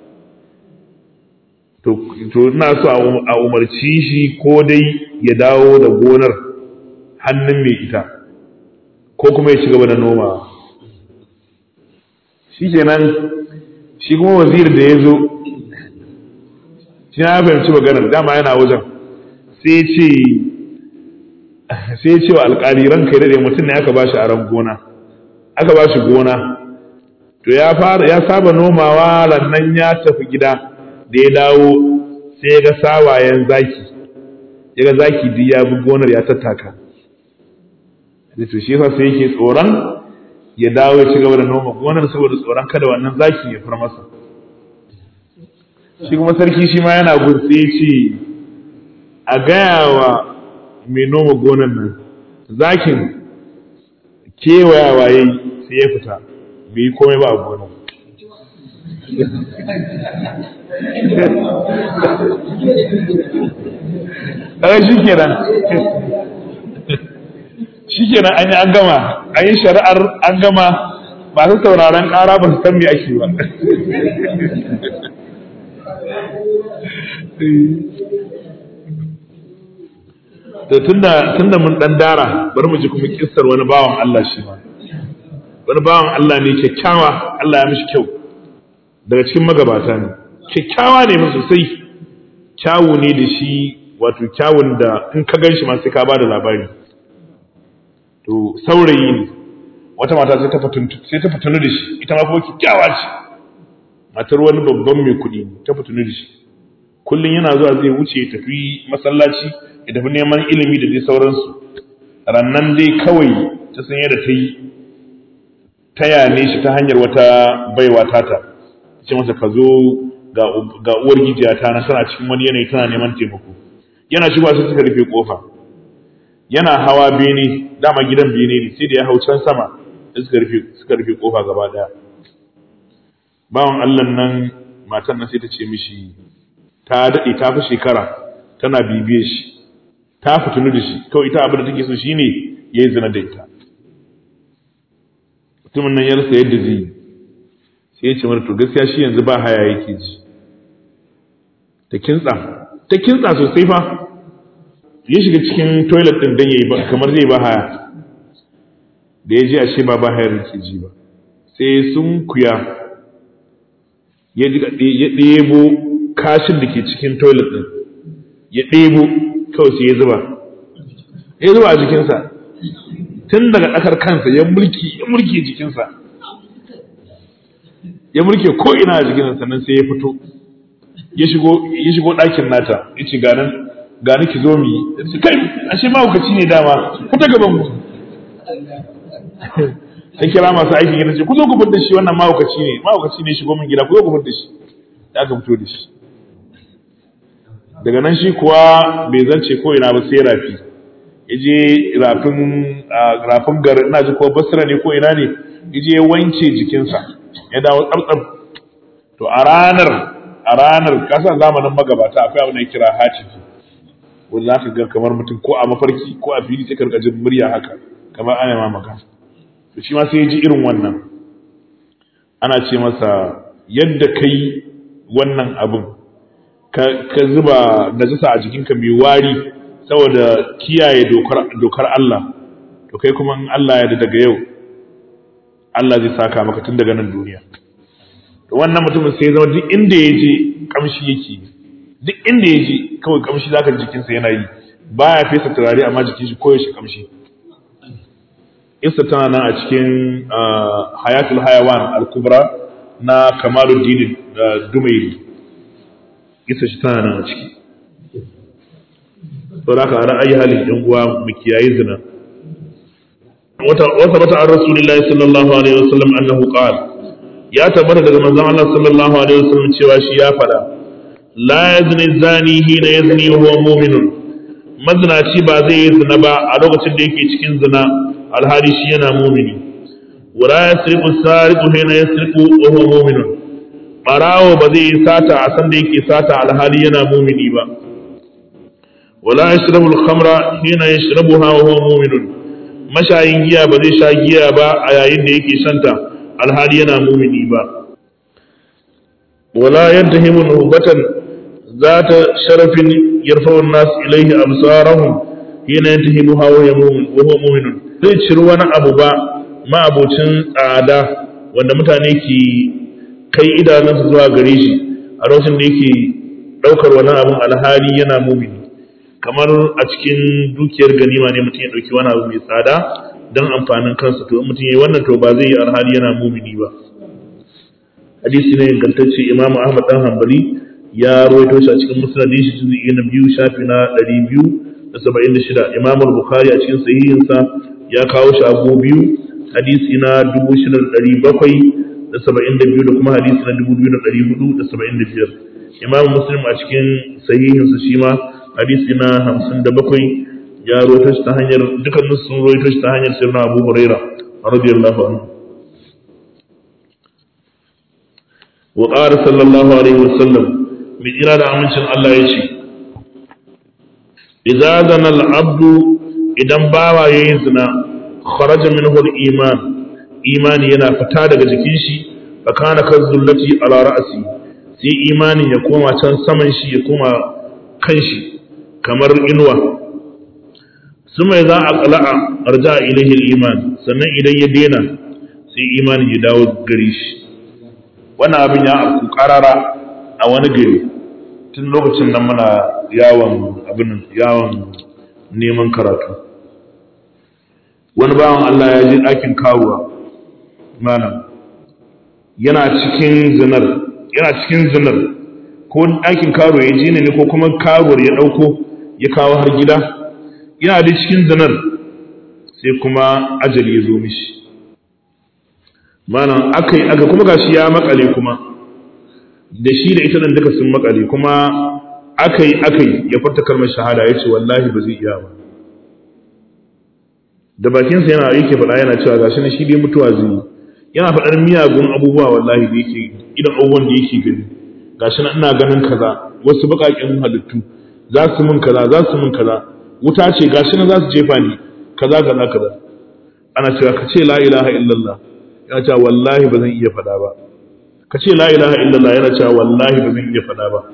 to ina so a umarci shi ko dai ya dawo da gonar hannun mai ita ko kuma ya ci gaba da noma shi kenan shi kuma wazir da ya zo shi ya fahimci maganar dama yana wajen sai ce sai ce wa alƙali ranka ya daɗe mutum ne aka ba shi aron gona aka ba shi gona to ya fara ya saba nomawa rannan ya tafi gida da ya dawo sai ya ga sawayen zaki ya ga zaki duk ya bi gonar ya tattaka da to shi yasa sai yake tsoron ya dawo ya ci gaba da noma gonar saboda tsoron kada wannan zaki ya far masa shi kuma sarki shi ma yana gurtse ya ce a gaya wa mai noma gonar nan zakin kewayawa yayi sai ya fita bai yi komai ba a gonar ɗaya shi kenan shi kenan an yi an gama an yi shari'ar an gama masu sauraron ƙara ba su san me ake ba to tunda tunda mun dan dara bari mu ji kuma kissar wani bawan Allah shi ma wani bawan Allah ne kyakkyawa Allah ya mishi kyau daga cikin magabata ne kyakkyawa ne mun sosai kyawu ne da shi wato kyawun da in ka ganshi ma sai ka bada labari to saurayi ne wata mata sai ta fituntu sai ta fitunu da shi ita ma kuma kyakkyawa ce matar wani babban mai kuɗi ta fitunu da shi kullun yana zuwa zai wuce ya tafi masallaci ya tafi neman ilimi da dai sauransu rannan dai kawai ta san yadda ta yi ta yane shi ta hanyar wata baiwa tata ce masa ka zo ga uwar gijiya ta na tana cikin wani yanayi tana neman taimako yana shigowa sai suka rufe kofa yana hawa bene dama gidan bene ne sai da ya hau can sama suka rufe suka rufe kofa gaba daya bawan Allah nan matan nan sai ta ce mishi ta dade ta fi shekara tana bibiye shi ta fitunu da shi kawai ita abin da take so shine yayi zina da ita mutumin nan ya rasa yadda zai yi sai ya ce mata to gaskiya shi yanzu ba haya yake ji ta kintsa ta kintsa sosai fa ya shiga cikin toilet din dan yayi kamar zai ba haya da ya ji ashe ba ba hayar yake ji ba sai sun kuya ya ya ɗebo kashin da ke cikin toilet din ya ɗebo kawai sai ya zuba ya zuba a jikinsa tun daga ɗakar kansa ya mulki ya mulki jikinsa ya mulke ko ina a jikinsa sannan sai ya fito ya shigo ya shigo ɗakin nata ya ce ganin gani ki zo mu yi kai ashe mahaukaci ne dama ku ta gaban mu sai kira masu aikin gida ce ku zo ku fita shi wannan mahaukaci ne mahaukaci ne shigo min gida ku zo ku fita shi ya aka fito da shi daga nan shi kuwa bai zance ko ina ba sai rafi ya je rafin rafin garin ina ji ko basira ne ko ina ne ya je ya wanke jikinsa ya dawo tsabtsab to a ranar a ranar kasan zamanin magabata akwai abin da ya kira hatifi wanda za ka ga kamar mutum ko a mafarki ko a fili sai ka rika jin murya haka kamar ana ma magana to shi ma sai ya ji irin wannan ana ce masa yadda kai wannan abin ka zuba najasa a jikinka mai wari saboda kiyaye dokar Allah to kai kuma in Allah ya daga yau Allah zai saka maka tun daga nan duniya to wannan mutumin sai ya zama duk inda ya je kamshi yake duk inda ya je kawai kamshi zaka jikinsa yana yi baya fesa turare amma jikin shi koyaushe kamshi isa tana nan a cikin hayatul hayawan al-kubra na Kamaluddin Dumairi isa shi tana nan a ciki to da ka ra'ayi halin yan uwa mu kiyaye zina wata wata bata an rasulullahi sallallahu alaihi wasallam annahu qala ya tabbata daga manzon Allah sallallahu alaihi wasallam cewa shi ya fada la yazni zani hina yazni wa huwa mu'minun mazinaci ba zai yi zina ba a lokacin da yake cikin zina alhali shi yana mu'mini wala yasriqu sariqu hina yasriqu wa huwa mu'minun barawo ba zai yi sata a san da yake sata alhali yana mu'mini ba wala yashrabu al-khamra hina yashrabuha wa huwa mu'minun mashayin giya ba zai sha giya ba a yayin da yake shanta alhali yana mu'mini ba wala yantahimu nuhbatan zata sharafin yarfa'u an-nas ilayhi absarahum hina yantahimuha wa huwa mu'minun zai ciri wani abu ba ma'abocin tsada wanda mutane ke kai idanunsu zuwa gare shi a lokacin da yake ɗaukar wani abun alhali yana mumini kamar a cikin dukiyar ganima ne mutum ya ɗauki wani abu mai tsada don amfanin kansa to mutum ya yi wannan to ba zai yi alhali yana mumini ba hadisi ne ingantacce imamu ahmad dan hanbali ya rawaito shi a cikin musnadin shi juz'i na biyu shafi na ɗari biyu da saba'in da shida imamu bukhari a cikin sahihinsa ya kawo shi abu biyu hadisi na dubu shida da ɗari bakwai da saba'in da biyu da kuma hadisi na dubu biyu da ɗari hudu da saba'in da biyar imam muslim a cikin sahihinsa shi ma hadisi na hamsin da bakwai ya rawaito shi ta hanyar dukkanin sun rawaito shi ta hanyar sirna abu huraira radiyallahu anhu wa qala sallallahu alaihi wasallam bi ira da amincin Allah ya ce idza zana al-abdu idan bawa yayin zina kharaja minhu al-iman imani yana fita daga jikin shi fa kana kazullati ala ra'si sai imanin ya koma can saman shi ya koma kan shi kamar inuwa suma idza aqla'a arja ilayhi al-iman sannan idan ya dena sai imanin ya dawo gare shi wannan abin ya afku karara a wani gari tun lokacin nan muna yawon abin yawon neman karatu wani bawan Allah ya je ɗakin kawuwa malam yana cikin zinar yana cikin zinar ko ɗakin karo ya je ne ko kuma karuwar ya ɗauko ya kawo har gida yana da cikin zinar sai kuma ajali ya zo mishi malam akai aka kuma gashi ya makale kuma da shi da ita nan duka sun makale kuma akai akai ya furta kalmar shahada yace wallahi ba zai iya ba da bakinsa yana yake faɗa yana cewa gashi ne shi dai mutuwa zai yana faɗar miyagun abubuwa wallahi da yake idan abubuwan da yake gani gashi na ina ganin kaza wasu baƙaƙen halittu za su min kaza za su min kaza wuta ce gashi na za su jefa ni kaza kaza kaza ana cewa ka ce la ilaha illallah yana cewa wallahi ba zan iya faɗa ba ka ce la ilaha illallah yana cewa wallahi ba zan iya faɗa ba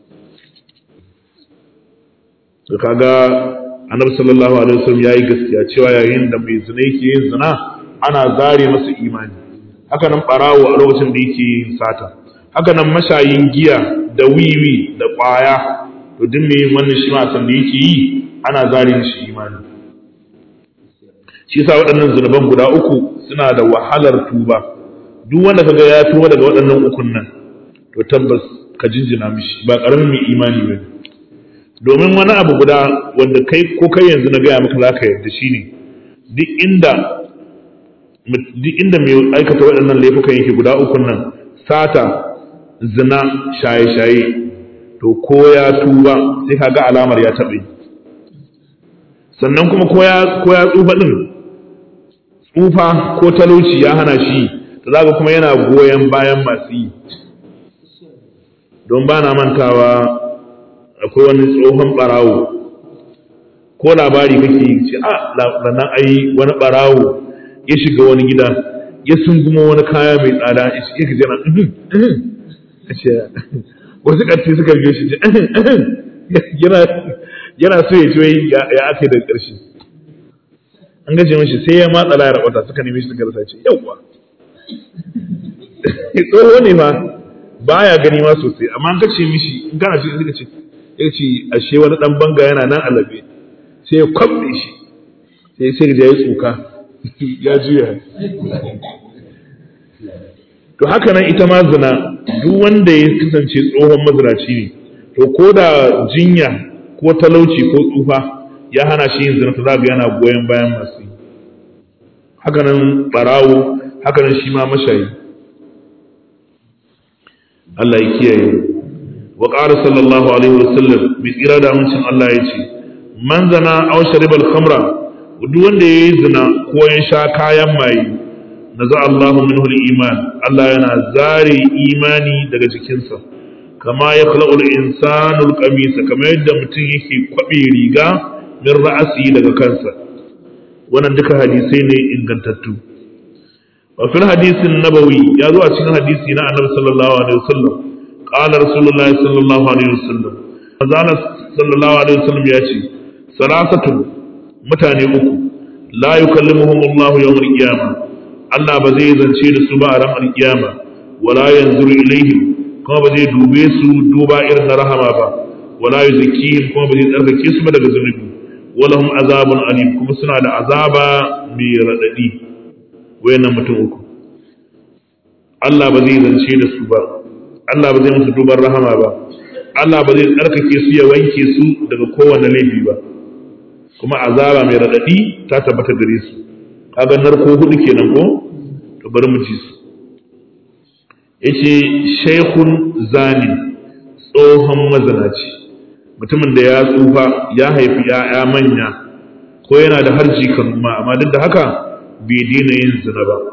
to kaga annabi sallallahu alaihi wasallam yayi gaskiya cewa yayin da mai zina yake yin zina ana zare masa imani haka nan barawo a lokacin da yake yin sata haka nan mashayin giya da wiwi da kwaya to duk mai wannan shi ma san da yake yi ana zare mishi imani shi yasa waɗannan zunuban guda uku suna da wahalar tuba duk wanda kaga ya tuba daga waɗannan ukun nan to tabbas ka jinjina mishi ba karamin mai imani bane domin wani abu guda wanda kai ko kai yanzu na gaya maka zaka yarda shine duk inda duk inda mai aikata waɗannan laifukan yake guda ukun nan sata zina shaye-shaye to ko ya tuba sai ka ga alamar ya taɓa yi sannan kuma ko ya ko ya tsufa din tsufa ko talauci ya hana shi to zaka kuma yana goyon bayan masu yi don ba na mantawa akwai wani tsohon barawo ko labari kake ce a nan ai wani barawo ya shiga wani gida ya sunguma wani kaya mai tsada ya ce ka jana wasu ƙarfi suka biyo shi yana so ya ce ya aka yi daga ƙarshe an gaje mashi sai ya matsa layar wata suka nemi shi suka rasa ce yauwa tsoho ne ma baya gani ma sosai amma an kace mishi in kana shi suka ce ya ce ashe wani dan banga yana nan alabe sai ya kwabbe shi sai sai da ya tsuka ya juya to haka nan ita ma zina duk wanda ya kasance tsohon mazinaci ne to ko da jinya ko talauci ko tsufa ya hana shi yin zina ta zaga yana goyon bayan masu yi haka nan barawo haka nan shi ma mashayi Allah ya kiyaye wa qala sallallahu alaihi wasallam bi tsira da amincin Allah ya ce man zana aw shariba al-khamra duk wanda yayi zina ko ya sha kayan maye naza Allahu minhu al-iman Allah yana zare imani daga jikinsa kama ya khalaqu al-insanu al-qamis kama yadda mutum yake kwabe riga min ra'asi daga kansa wannan duka hadisai ne ingantattu wa fil hadisin nabawi ya zo a cikin hadisi na annabi sallallahu alaihi wasallam qala rasulullahi sallallahu alaihi wasallam azana sallallahu alaihi wasallam ya ce salasatu mutane uku la yukallimuhum Allah yawm al-qiyamah Allah ba zai zance da su ba a ran al-qiyama wala yanzuru ilaihim kuma ba zai dube su duba irin na rahama ba wala yuzakkihim kuma ba zai tsarkake su ba daga zunubi walahum azabun alim kuma suna da azaba mai radadi wayannan mutum uku Allah ba zai zance da su ba Allah ba zai musu duban rahama ba Allah ba zai tsarkake su ya wanke su daga kowane laifi ba kuma azaba mai radadi ta tabbata gare su kaga narko hudu kenan ko to bari mu ji su yace shaykhun zani tsohon mazanaci mutumin da ya tsufa ya haifi ya'ya manya ko yana da harji kan ma amma duk da haka bai daina yin zina ba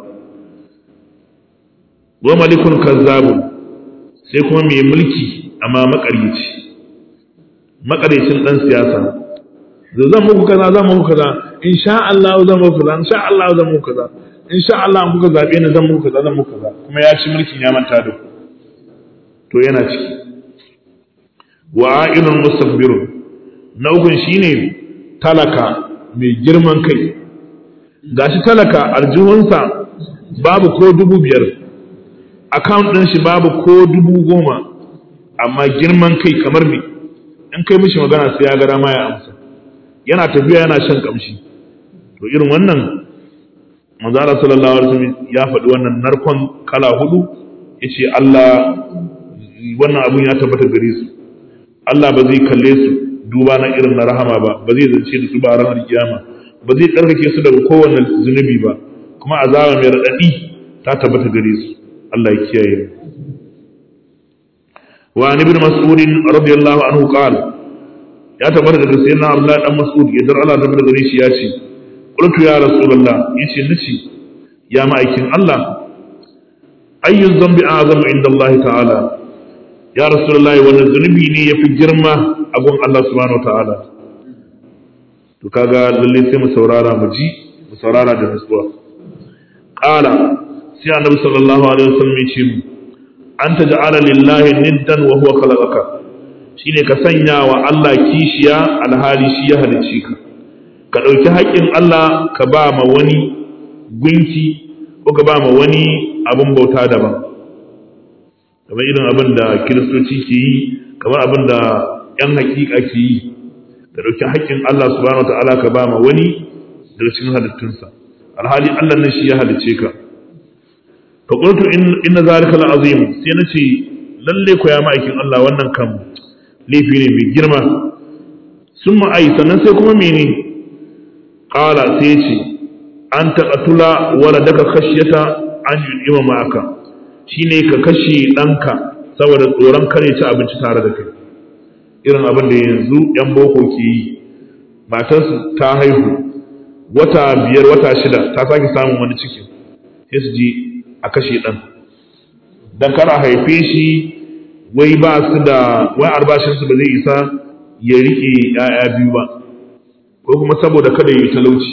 wa malikun kazzabun sai kuma mai mulki amma makaryaci makaryacin dan siyasa zan muku kaza zan muku kaza insha Allah zan muku kaza insha Allah zan muku kaza insha Allah an kuka zabe ni zan muku kaza zan muku kaza kuma ya ci mulkin ya manta da ku to yana ciki wa'ilun mustakbirun na ukun shine talaka mai girman kai gashi talaka aljihunsa babu ko dubu biyar account din shi babu ko dubu goma amma girman kai kamar me in kai mishi magana sai ya ga dama ya amsa yana tafiya yana shan kamshi to irin wannan manzo Allah sallallahu alaihi wasallam ya faɗi wannan narkon kala hudu yace Allah wannan abun ya tabbata gare su Allah ba zai kalle su duba na irin na rahama ba ba zai zance da su ba ranar kiyama ba zai tsarkake su daga kowanne zunubi ba kuma azaba mai radadi ta tabbata gare su Allah ya kiyaye wa ibn mas'ud radiyallahu anhu qala ya tabbata daga sayyidina Abdullah dan Mas'ud ya dar Allah tabbata gare shi ya ce qultu ya rasulullah yace nace ya ma'aikin Allah ayyu dhanbi a'zamu inda Allah ta'ala ya rasulullah wannan zunubi ne yafi girma a gun Allah subhanahu wa ta'ala to kaga lalle sai mu saurara mu ji mu saurara da nutsuwa qala sai annabi sallallahu alaihi wasallam ya ce anta ja'ala lillahi niddan wa huwa khalaqaka shine ka sanya wa Allah kishiya alhali shi ya halicce ka ka dauki haƙƙin Allah ka ba ma wani gunki ko ka ba ma wani abin bauta daban kamar irin abin da kiristoci ke yi kamar abin da yan hakika ke yi ka dauki haƙƙin Allah subhanahu wataala ka ba ma wani daga cikin halittunsa alhali Allah nan shi ya halicce ka fa qultu inna zalika al'azim sai nace lalle ko ya ma'aikin Allah wannan kan laifi ne mai girma summa ai sannan sai kuma mene qala sai ce an taqatula waladaka khashyata an yu'ima ma'aka shine ka kashe danka saboda tsoron kare ci abinci tare da kai irin abin da yanzu yan boko ke yi matarsu ta haihu wata biyar wata shida ta sake samun wani cikin sai su je a kashe ɗan don kar a haife shi wai ba su da wai albashinsu ba zai isa ya rike ‘ya'ya biyu ba ko kuma saboda kada ya yi talauci.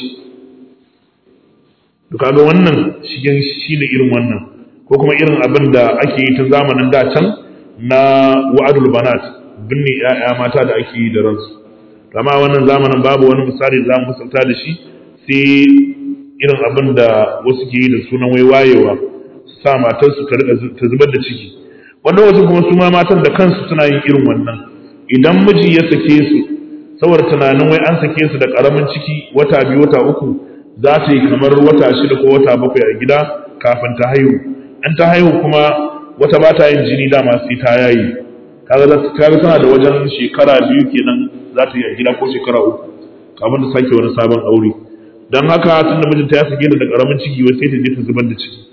To kaga wannan shigen shi ne irin wannan ko kuma irin abin da ake yi ta zamanin da can na wa'adul banat binne ‘ya'ya mata da ake yi da ransu. Amma wannan zamanin babu wani misali da za mu misalta da shi sai irin abin da wasu ke yi da sunan wai wayewa su sa matarsu ta zubar da ciki. Wanda wasu kuma su ma matan da kansu suna yin irin wannan idan miji ya sake su saboda tunanin wai an sake su da karamin ciki wata biyu wata uku za ta yi kamar wata shida ko wata bakwai a gida kafin ta haihu. In ta haihu kuma wata ba ta yin jini dama sai ta yayi kaga tana da wajen shekara biyu kenan za ta yi a gida ko shekara uku kafin ta sake wani sabon aure. Don haka tun da mijinta ya sake da karamin ciki wai sai ta je ta zubar da ciki.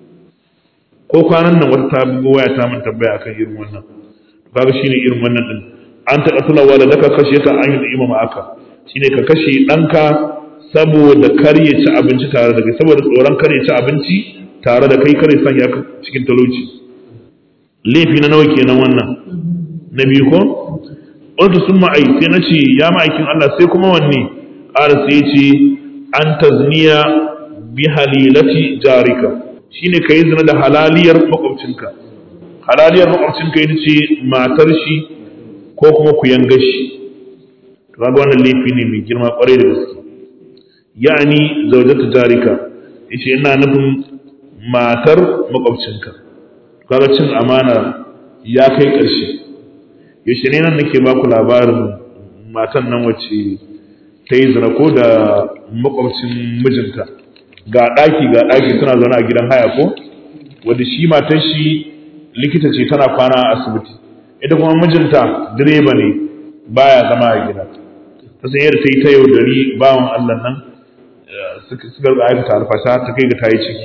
Ko kwanan nan wata ta bugo waya ta min tambaya akan irin wannan. Kaga shine irin wannan din. An ta katula wala daka kashe ka an yi imama aka. Shine ka kashe danka saboda kar ya ci abinci tare da kai saboda tsoron kar ya ci abinci tare da kai kar ya sanya ka cikin talauci. Laifi na nawa kenan wannan? Na biyu ko? Wata sun ma'ai sai na ce ya ma'aikin Allah sai kuma wanne? Ƙara sai ce an tazniya bi halilati jarika. Shine ka yi zina da halaliyar makwabcinka. Halaliyar makwabcinka ita ce matar shi ko kuma ku yanga shi. To kaga wannan laifi ne mai girma kwarai da gaske. Ya'ani zawjatu jarika yace ina nufin matar makwabcinka. Kaga cin amana ya kai ƙarshe. Yaushe ne nan nake ba ku labarin matan nan wacce ta yi zina ko da makwabcin mijinta. Ga ɗaki ga ɗaki suna zaune a gidan haya ko wanda shi matar shi likita ce tana kwana a asibiti ita kuma mijinta direba ne baya zama a gida ta san yadda ta yi ta yaudari bawan Allah nan suka ga aikata alfasha ta kai ga ta yi ciki.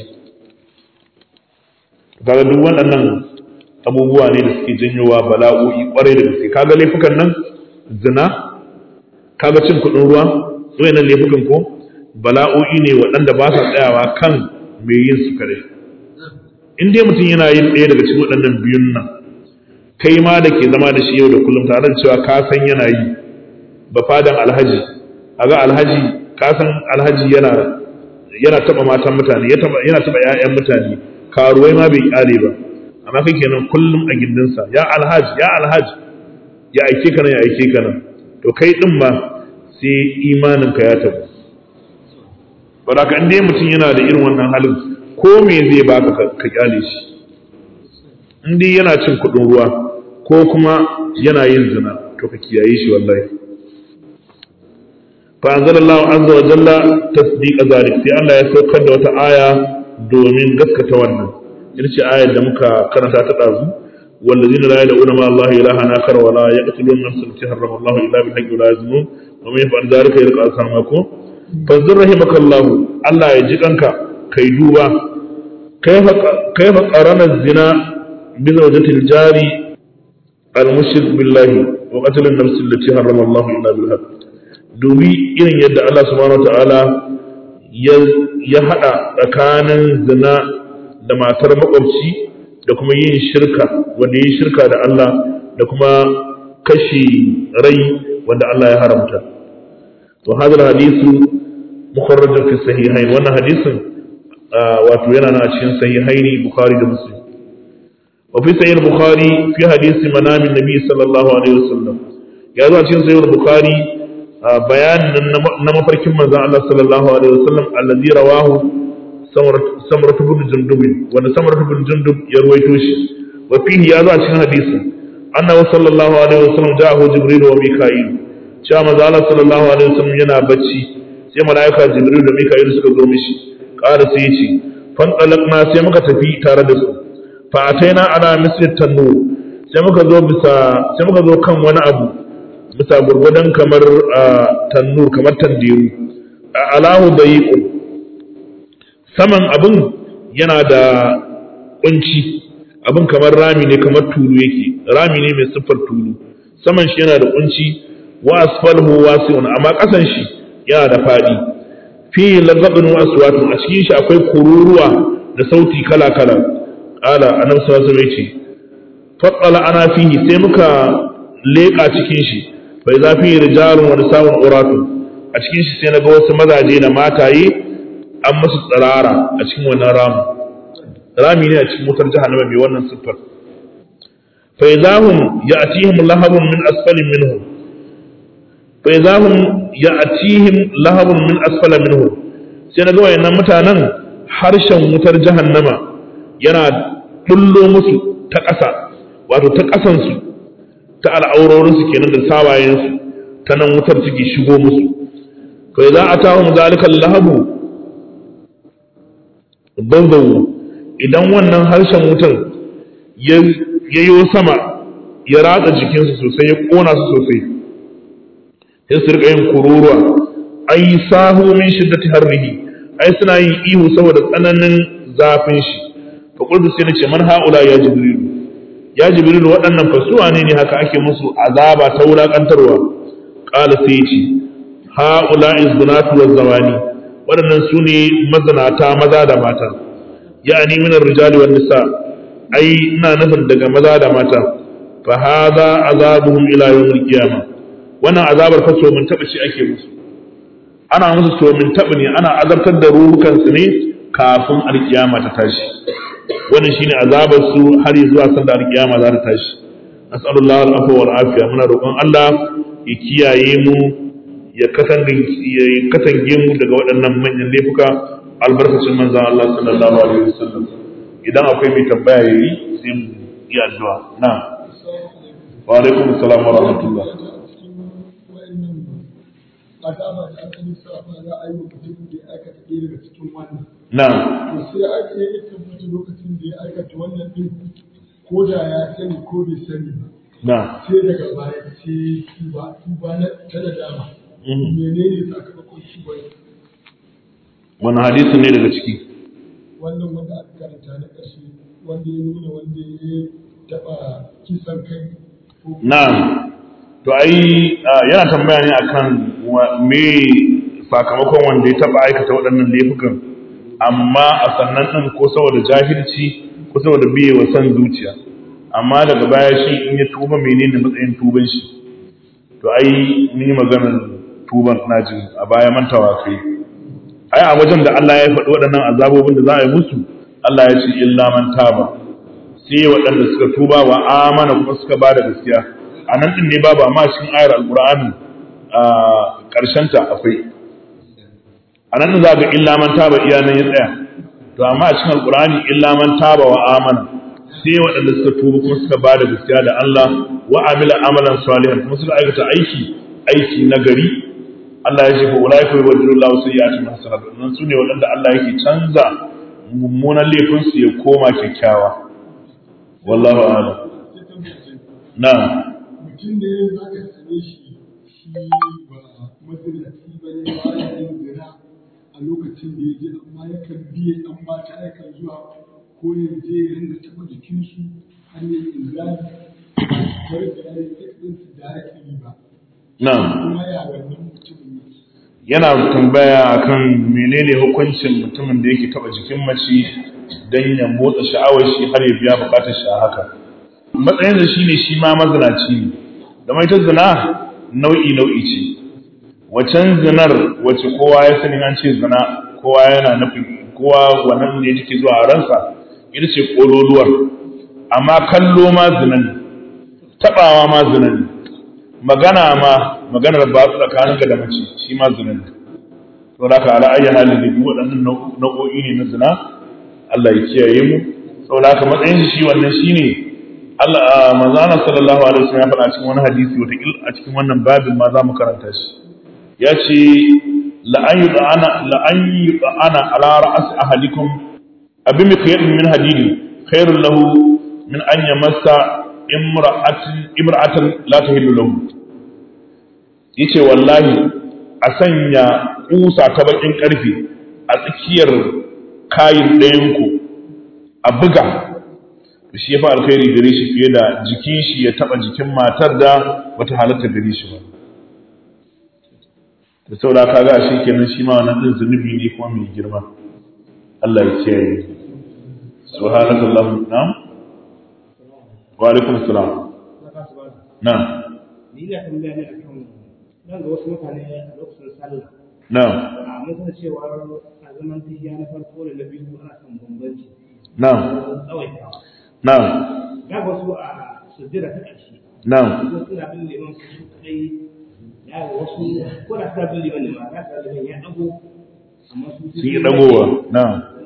Kaga duk waɗannan abubuwa ne da suke janyowa bala'o'i kwarai da gaske. Kaga laifukan nan zina kaga cin kuɗin ruwa wayannan laifukan ko bala'o'i ne waɗanda ba sa tsayawa kan mai yin su kare. In dai mutum yana yin ɗaya daga cikin waɗannan biyun nan kai ma da ke zama da shi yau da kullum tare da cewa ka san yana yi ba fadan alhaji a ga alhaji ka san alhaji yana yana taɓa matan mutane yana taɓa 'ya'yan mutane karuwai ma bai ƙare ba amma kai kenan kullum a gindinsa ya alhaji ya alhaji ya aike ka nan ya aike ka nan to kai ɗin ma sai imaninka ya tafi. Ba ka inda mutum yana da irin wannan halin ko me zai baka ka kyale shi in dai yana cin kuɗin ruwa ko kuma yana yin zina to ka kiyaye shi wallahi. Fa anzalallahu azza wa jalla tasdiqa zalik sai Allah ya saukar da wata aya domin gaskata wannan ita ce ayar da muka karanta ta dazu wallazina la yad'una ma Allah ilahan akhar wa la yaqtuluna nafsan allati harrama Allah illa bil haqqi wa la yazunun wa man yaf'al dhalika yalqa asamakum fanzur rahimakallahu Allah ya ji kanka kai duba kaifa kaifa qarana zina bi zawjatil jari al mushrik billahi wa qatl an nafs allati harrama Allah illa bil haqq. Dubi irin yadda Allah subhanahu wa ta'ala ya ya hada tsakanin zina da matar makwabci da kuma yin shirka wanda yin shirka da Allah da kuma kashi rai wanda Allah ya haramta. To hadal hadisu mukharrajun fi sahihain wannan hadisin wato yana na cikin sahihaini Bukhari da Muslim. Wa fi sahih Bukhari fi hadisi manamin Nabi sallallahu alaihi wasallam ya zo a cikin sahih Bukhari bayanin na mafarkin manzon Allah sallallahu alaihi wasallam allazi rawahu samrat ibn jundub wanda samrat ibn jundub ya ruwaito shi wa fihi ya zo a cikin hadisin annahu sallallahu alaihi wasallam ja'ahu jibril wa mika'il cewa manzo Allah sallallahu alaihi wasallam yana bacci sai malaika jibril da mika'il suka zo mishi qala sai yace fan talaqna sai muka tafi tare da su fa ataina ala misli tanur sai muka zo bisa sai muka zo kan wani abu bisa gurgudan kamar tanur kamar tandiru alahu dayiqu saman abin yana da kunci abin kamar rami ne kamar tulu yake rami ne mai siffar tulu saman shi yana da kunci wa asfalhu wasi'un amma kasan shi yana da fadi fi lagabin wa aswatun a cikin shi akwai kururuwa da sauti kala kala ala annabi sallallahu alaihi wasallam yace fatsala ana fihi sai muka leƙa cikin shi bai zafi rijalun wa nisa'un uratun a cikin shi sai na ga wasu mazaje da mataye an musu tsirara a cikin wannan ramu rami ne a cikin wutar jahannama mai wannan siffar fa idahum ya'tihim lahabun min asfalin minhum fa idahum ya'tihim lahabun min asfala minhum sai na ga wayannan mutanen harshen wutar jahannama yana bullo musu ta ƙasa wato ta ƙasansu ta al'aurorinsu kenan da sawayensu ta nan wutar take shigo musu kai za a tawo zalikan lahabu banzawu idan wannan harshen wutar ya yo sama ya ratsa jikinsu sosai ya ƙona su sosai sai su rika yin kururuwa ai sahu min shiddati harrihi ai suna yin ihu saboda tsananin zafin shi fa qultu sai nace man haula ya jibril ya jibril waɗannan fasuwa ne ne haka ake musu azaba ta wulakantarwa qala sai ce haula izunatu wazawani waɗannan su ne mazanata maza da mata ya'ani min ar-rijali wan nisa ai ina nufin daga maza da mata fa hadha azabuhum ila yawm al-qiyamah wannan azabar fa so mun taba shi ake musu ana musu so mun taba ne ana azabtar da ruhukan su ne kafin al-qiyama ta tashi wannan shine azabar su har zuwa sanda al-qiyama za ta tashi nas'alullahu al-afwa wal afiya muna roƙon Allah ya kiyaye mu ya katange mu daga waɗannan manyan laifuka albarkacin manzon Allah sallallahu alaihi wasallam idan akwai mai tambaya yayi sai mu yi addu'a na'am wa alaikum assalam wa rahmatullah azaba da aka nisa ba za a yi mutum da ya aikata ɗaya daga cikin wannan na'am to sai aka yi tabbata lokacin da ya aikata wannan ɗin ko da ya sani ko bai sani ba na'am sai daga baya ce tuba tuba na ta da dama menene sakamakon tuba wani hadisi ne daga ciki wannan wanda aka karanta na ƙarshe wanda ya nuna wanda ya taɓa kisan kai na'am to ai yana tambaya ne akan me sakamakon wanda ya taba aikata waɗannan laifukan amma a sannan din ko saboda jahilci ko saboda biye wa san zuciya amma daga baya shi in ya tuba menene matsayin tuban shi to ai ni maganar tuban naji a baya mantawa kai ai a wajen da Allah ya faɗi waɗannan azabobin da za a yi musu Allah ya ce illa man taba sai waɗanda suka tuba wa amana kuma suka bada gaskiya a nan ɗin ne babu amma cikin ayar alƙur'ani a ƙarshenta akwai a nan za ga illa man taba iya nan ya tsaya to amma a cikin alƙur'ani illa man taba wa amana sai waɗanda suka tuba kuma suka ba da gaskiya da Allah wa amila amalan salihan kuma suka aikata aiki aiki na gari Allah ya ce fa ulaika yubaddilu Allahu sayyi'atihim hasanat nan su ne waɗanda Allah yake canza mummunan laifin su ya koma kyakkyawa wallahu a'lam na'am mutum ne za ka same shi shi ba mazinaci ba ne ba ya yin zina a lokacin da ya je amma yakan biye ɗan mata yakan zuwa ko ya je ya ringa taɓa jikinsu har ya yi inzali bari da ya yi ɗinsu da ya ba. Na'am. Kuma ya wannan mutumin ne. Yana tambaya akan menene hukuncin mutumin da yake taɓa jikin mace don ya motsa sha'awar shi har ya biya buƙatar shi a haka. Matsayin da shi ne shi ma mazinaci ne. Da mai ta zina nau'i nau'i ce. Wacan zinar wace kowa ya sani an ce zina kowa yana nufin kowa wannan ne take zuwa a ransa ita ce ƙololuwar amma kallo ma zina ne taɓawa ma zina ne magana ma maganar ba su tsakaninka da mace shi ma zina ne to da ka ala ayyan halin da waɗannan nau'o'i ne na zina Allah ya kiyaye mu saboda haka matsayin shi wannan shine Allah manzo Allah sallallahu alaihi wasallam ya faɗa cikin wani hadisi wata a cikin wannan babin ma za mu karanta shi ya ce la'an yi ana ala ra'as ahalikum abin mai kayar min hadidi khairun lahu min an ya masa imra'atan la ta hillu lahu yace wallahi a sanya kusa ta bakin karfe a tsakiyar kayin ɗayanku a buga shi ya fi alkhairi gare shi fiye da jikin shi ya taba jikin matar da bata halatta gare shi ba da saura ka ga shi kenan shi ma wannan din zunubi ne kuma mai girma Allah ya kiyaye subhanakallahumma na'am wa alaikum assalam. Na ni da tambaya ne akan nan ga wasu mutane a lokacin sallah na a mun san cewa a zaman tahiya na farko da na biyu ana kan bambanci na tsawaitawa na ga wasu a sujjada ta ƙarshe na wasu suna bin liman su kai ya ga wasu ko da suna bin liman ne ma za ka liman ya dago amma su sun yi dagowa na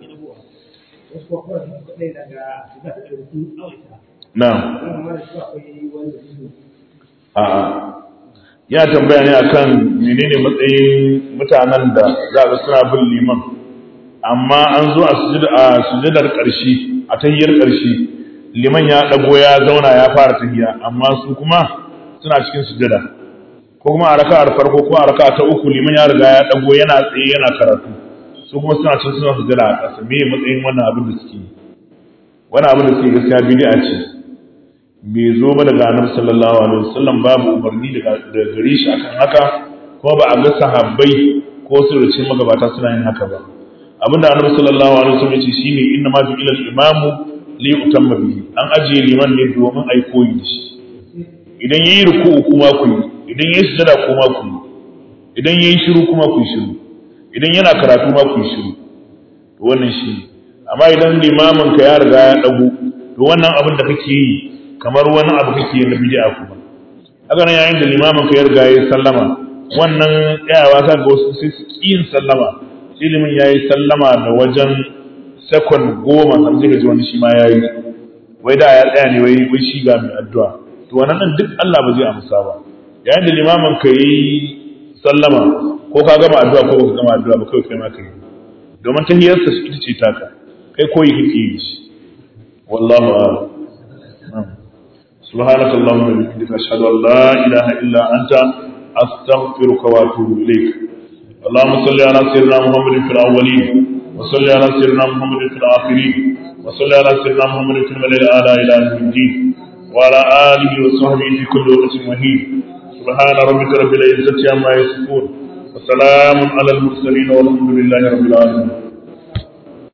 wasu kuwa kawai su kaɗai daga sujjada ta ƙarshe sun tsawaita na amma da su akwai wanda su a'a ya tambaya ne akan menene matsayin mutanen da za ga suna bin liman amma an zo a sujudar ƙarshe a tahiyar ƙarshe liman ya ɗago ya zauna ya fara tahiya amma su kuma suna cikin sujada ko kuma a raka'ar farko ko a raka'a ta uku liman ya riga ya ɗago yana tsaye yana karatu su kuma suna cikin suna sujada a ƙasa me matsayin wannan abin da suke wannan abin da suke gaskiya bid'a ce bai zo ba daga annabi sallallahu alaihi wasallam babu umarni daga gare shi akan haka ko ba a ga sahabbai ko su rucin magabata suna yin haka ba abinda annabi sallallahu alaihi wasallam ya ce shine inna ma ju'ila al-imamu li yutamma bihi an ajiye liman ne domin ai koyi da shi idan yayi ruku'u kuma ku yi idan yayi sujada kuma ku yi idan yayi shiru kuma ku yi shiru idan yana karatu ma ku yi shiru to wannan shi amma idan limamin ka ya riga ya dago to wannan abin da kake yi kamar wani abu kake yin bid'a kuma haka nan yayin da limamin ka ya riga ya sallama wannan tsayawa ka ga wasu sai su yin sallama ilimin yayi sallama da wajen second goma sai ka ji wani shi ma yayi wai da ya tsaya ne wai wai shi ga mai addu'a to wannan din duk Allah ba zai amsa ba yayin da limamin ka yi sallama ko ka gama addu'a ko ka gama addu'a ba kai kai ma kai domin tahiyarsa ita ce taka kai koyi kake yi shi wallahu a'lam سبحانك اللهم وبحمدك أشهد أن لا إله إلا أنت أستغفرك وأتوب إليك اللهم صل على سيدنا محمد في الأولين وصل على سيدنا محمد في الآخرين وصل على سيدنا محمد في الملأ الأعلى إلى يوم الدين وعلى آله وصحبه في كل وقت مهين سبحان ربك رب العزة عما يصفون وسلام على المرسلين والحمد لله رب العالمين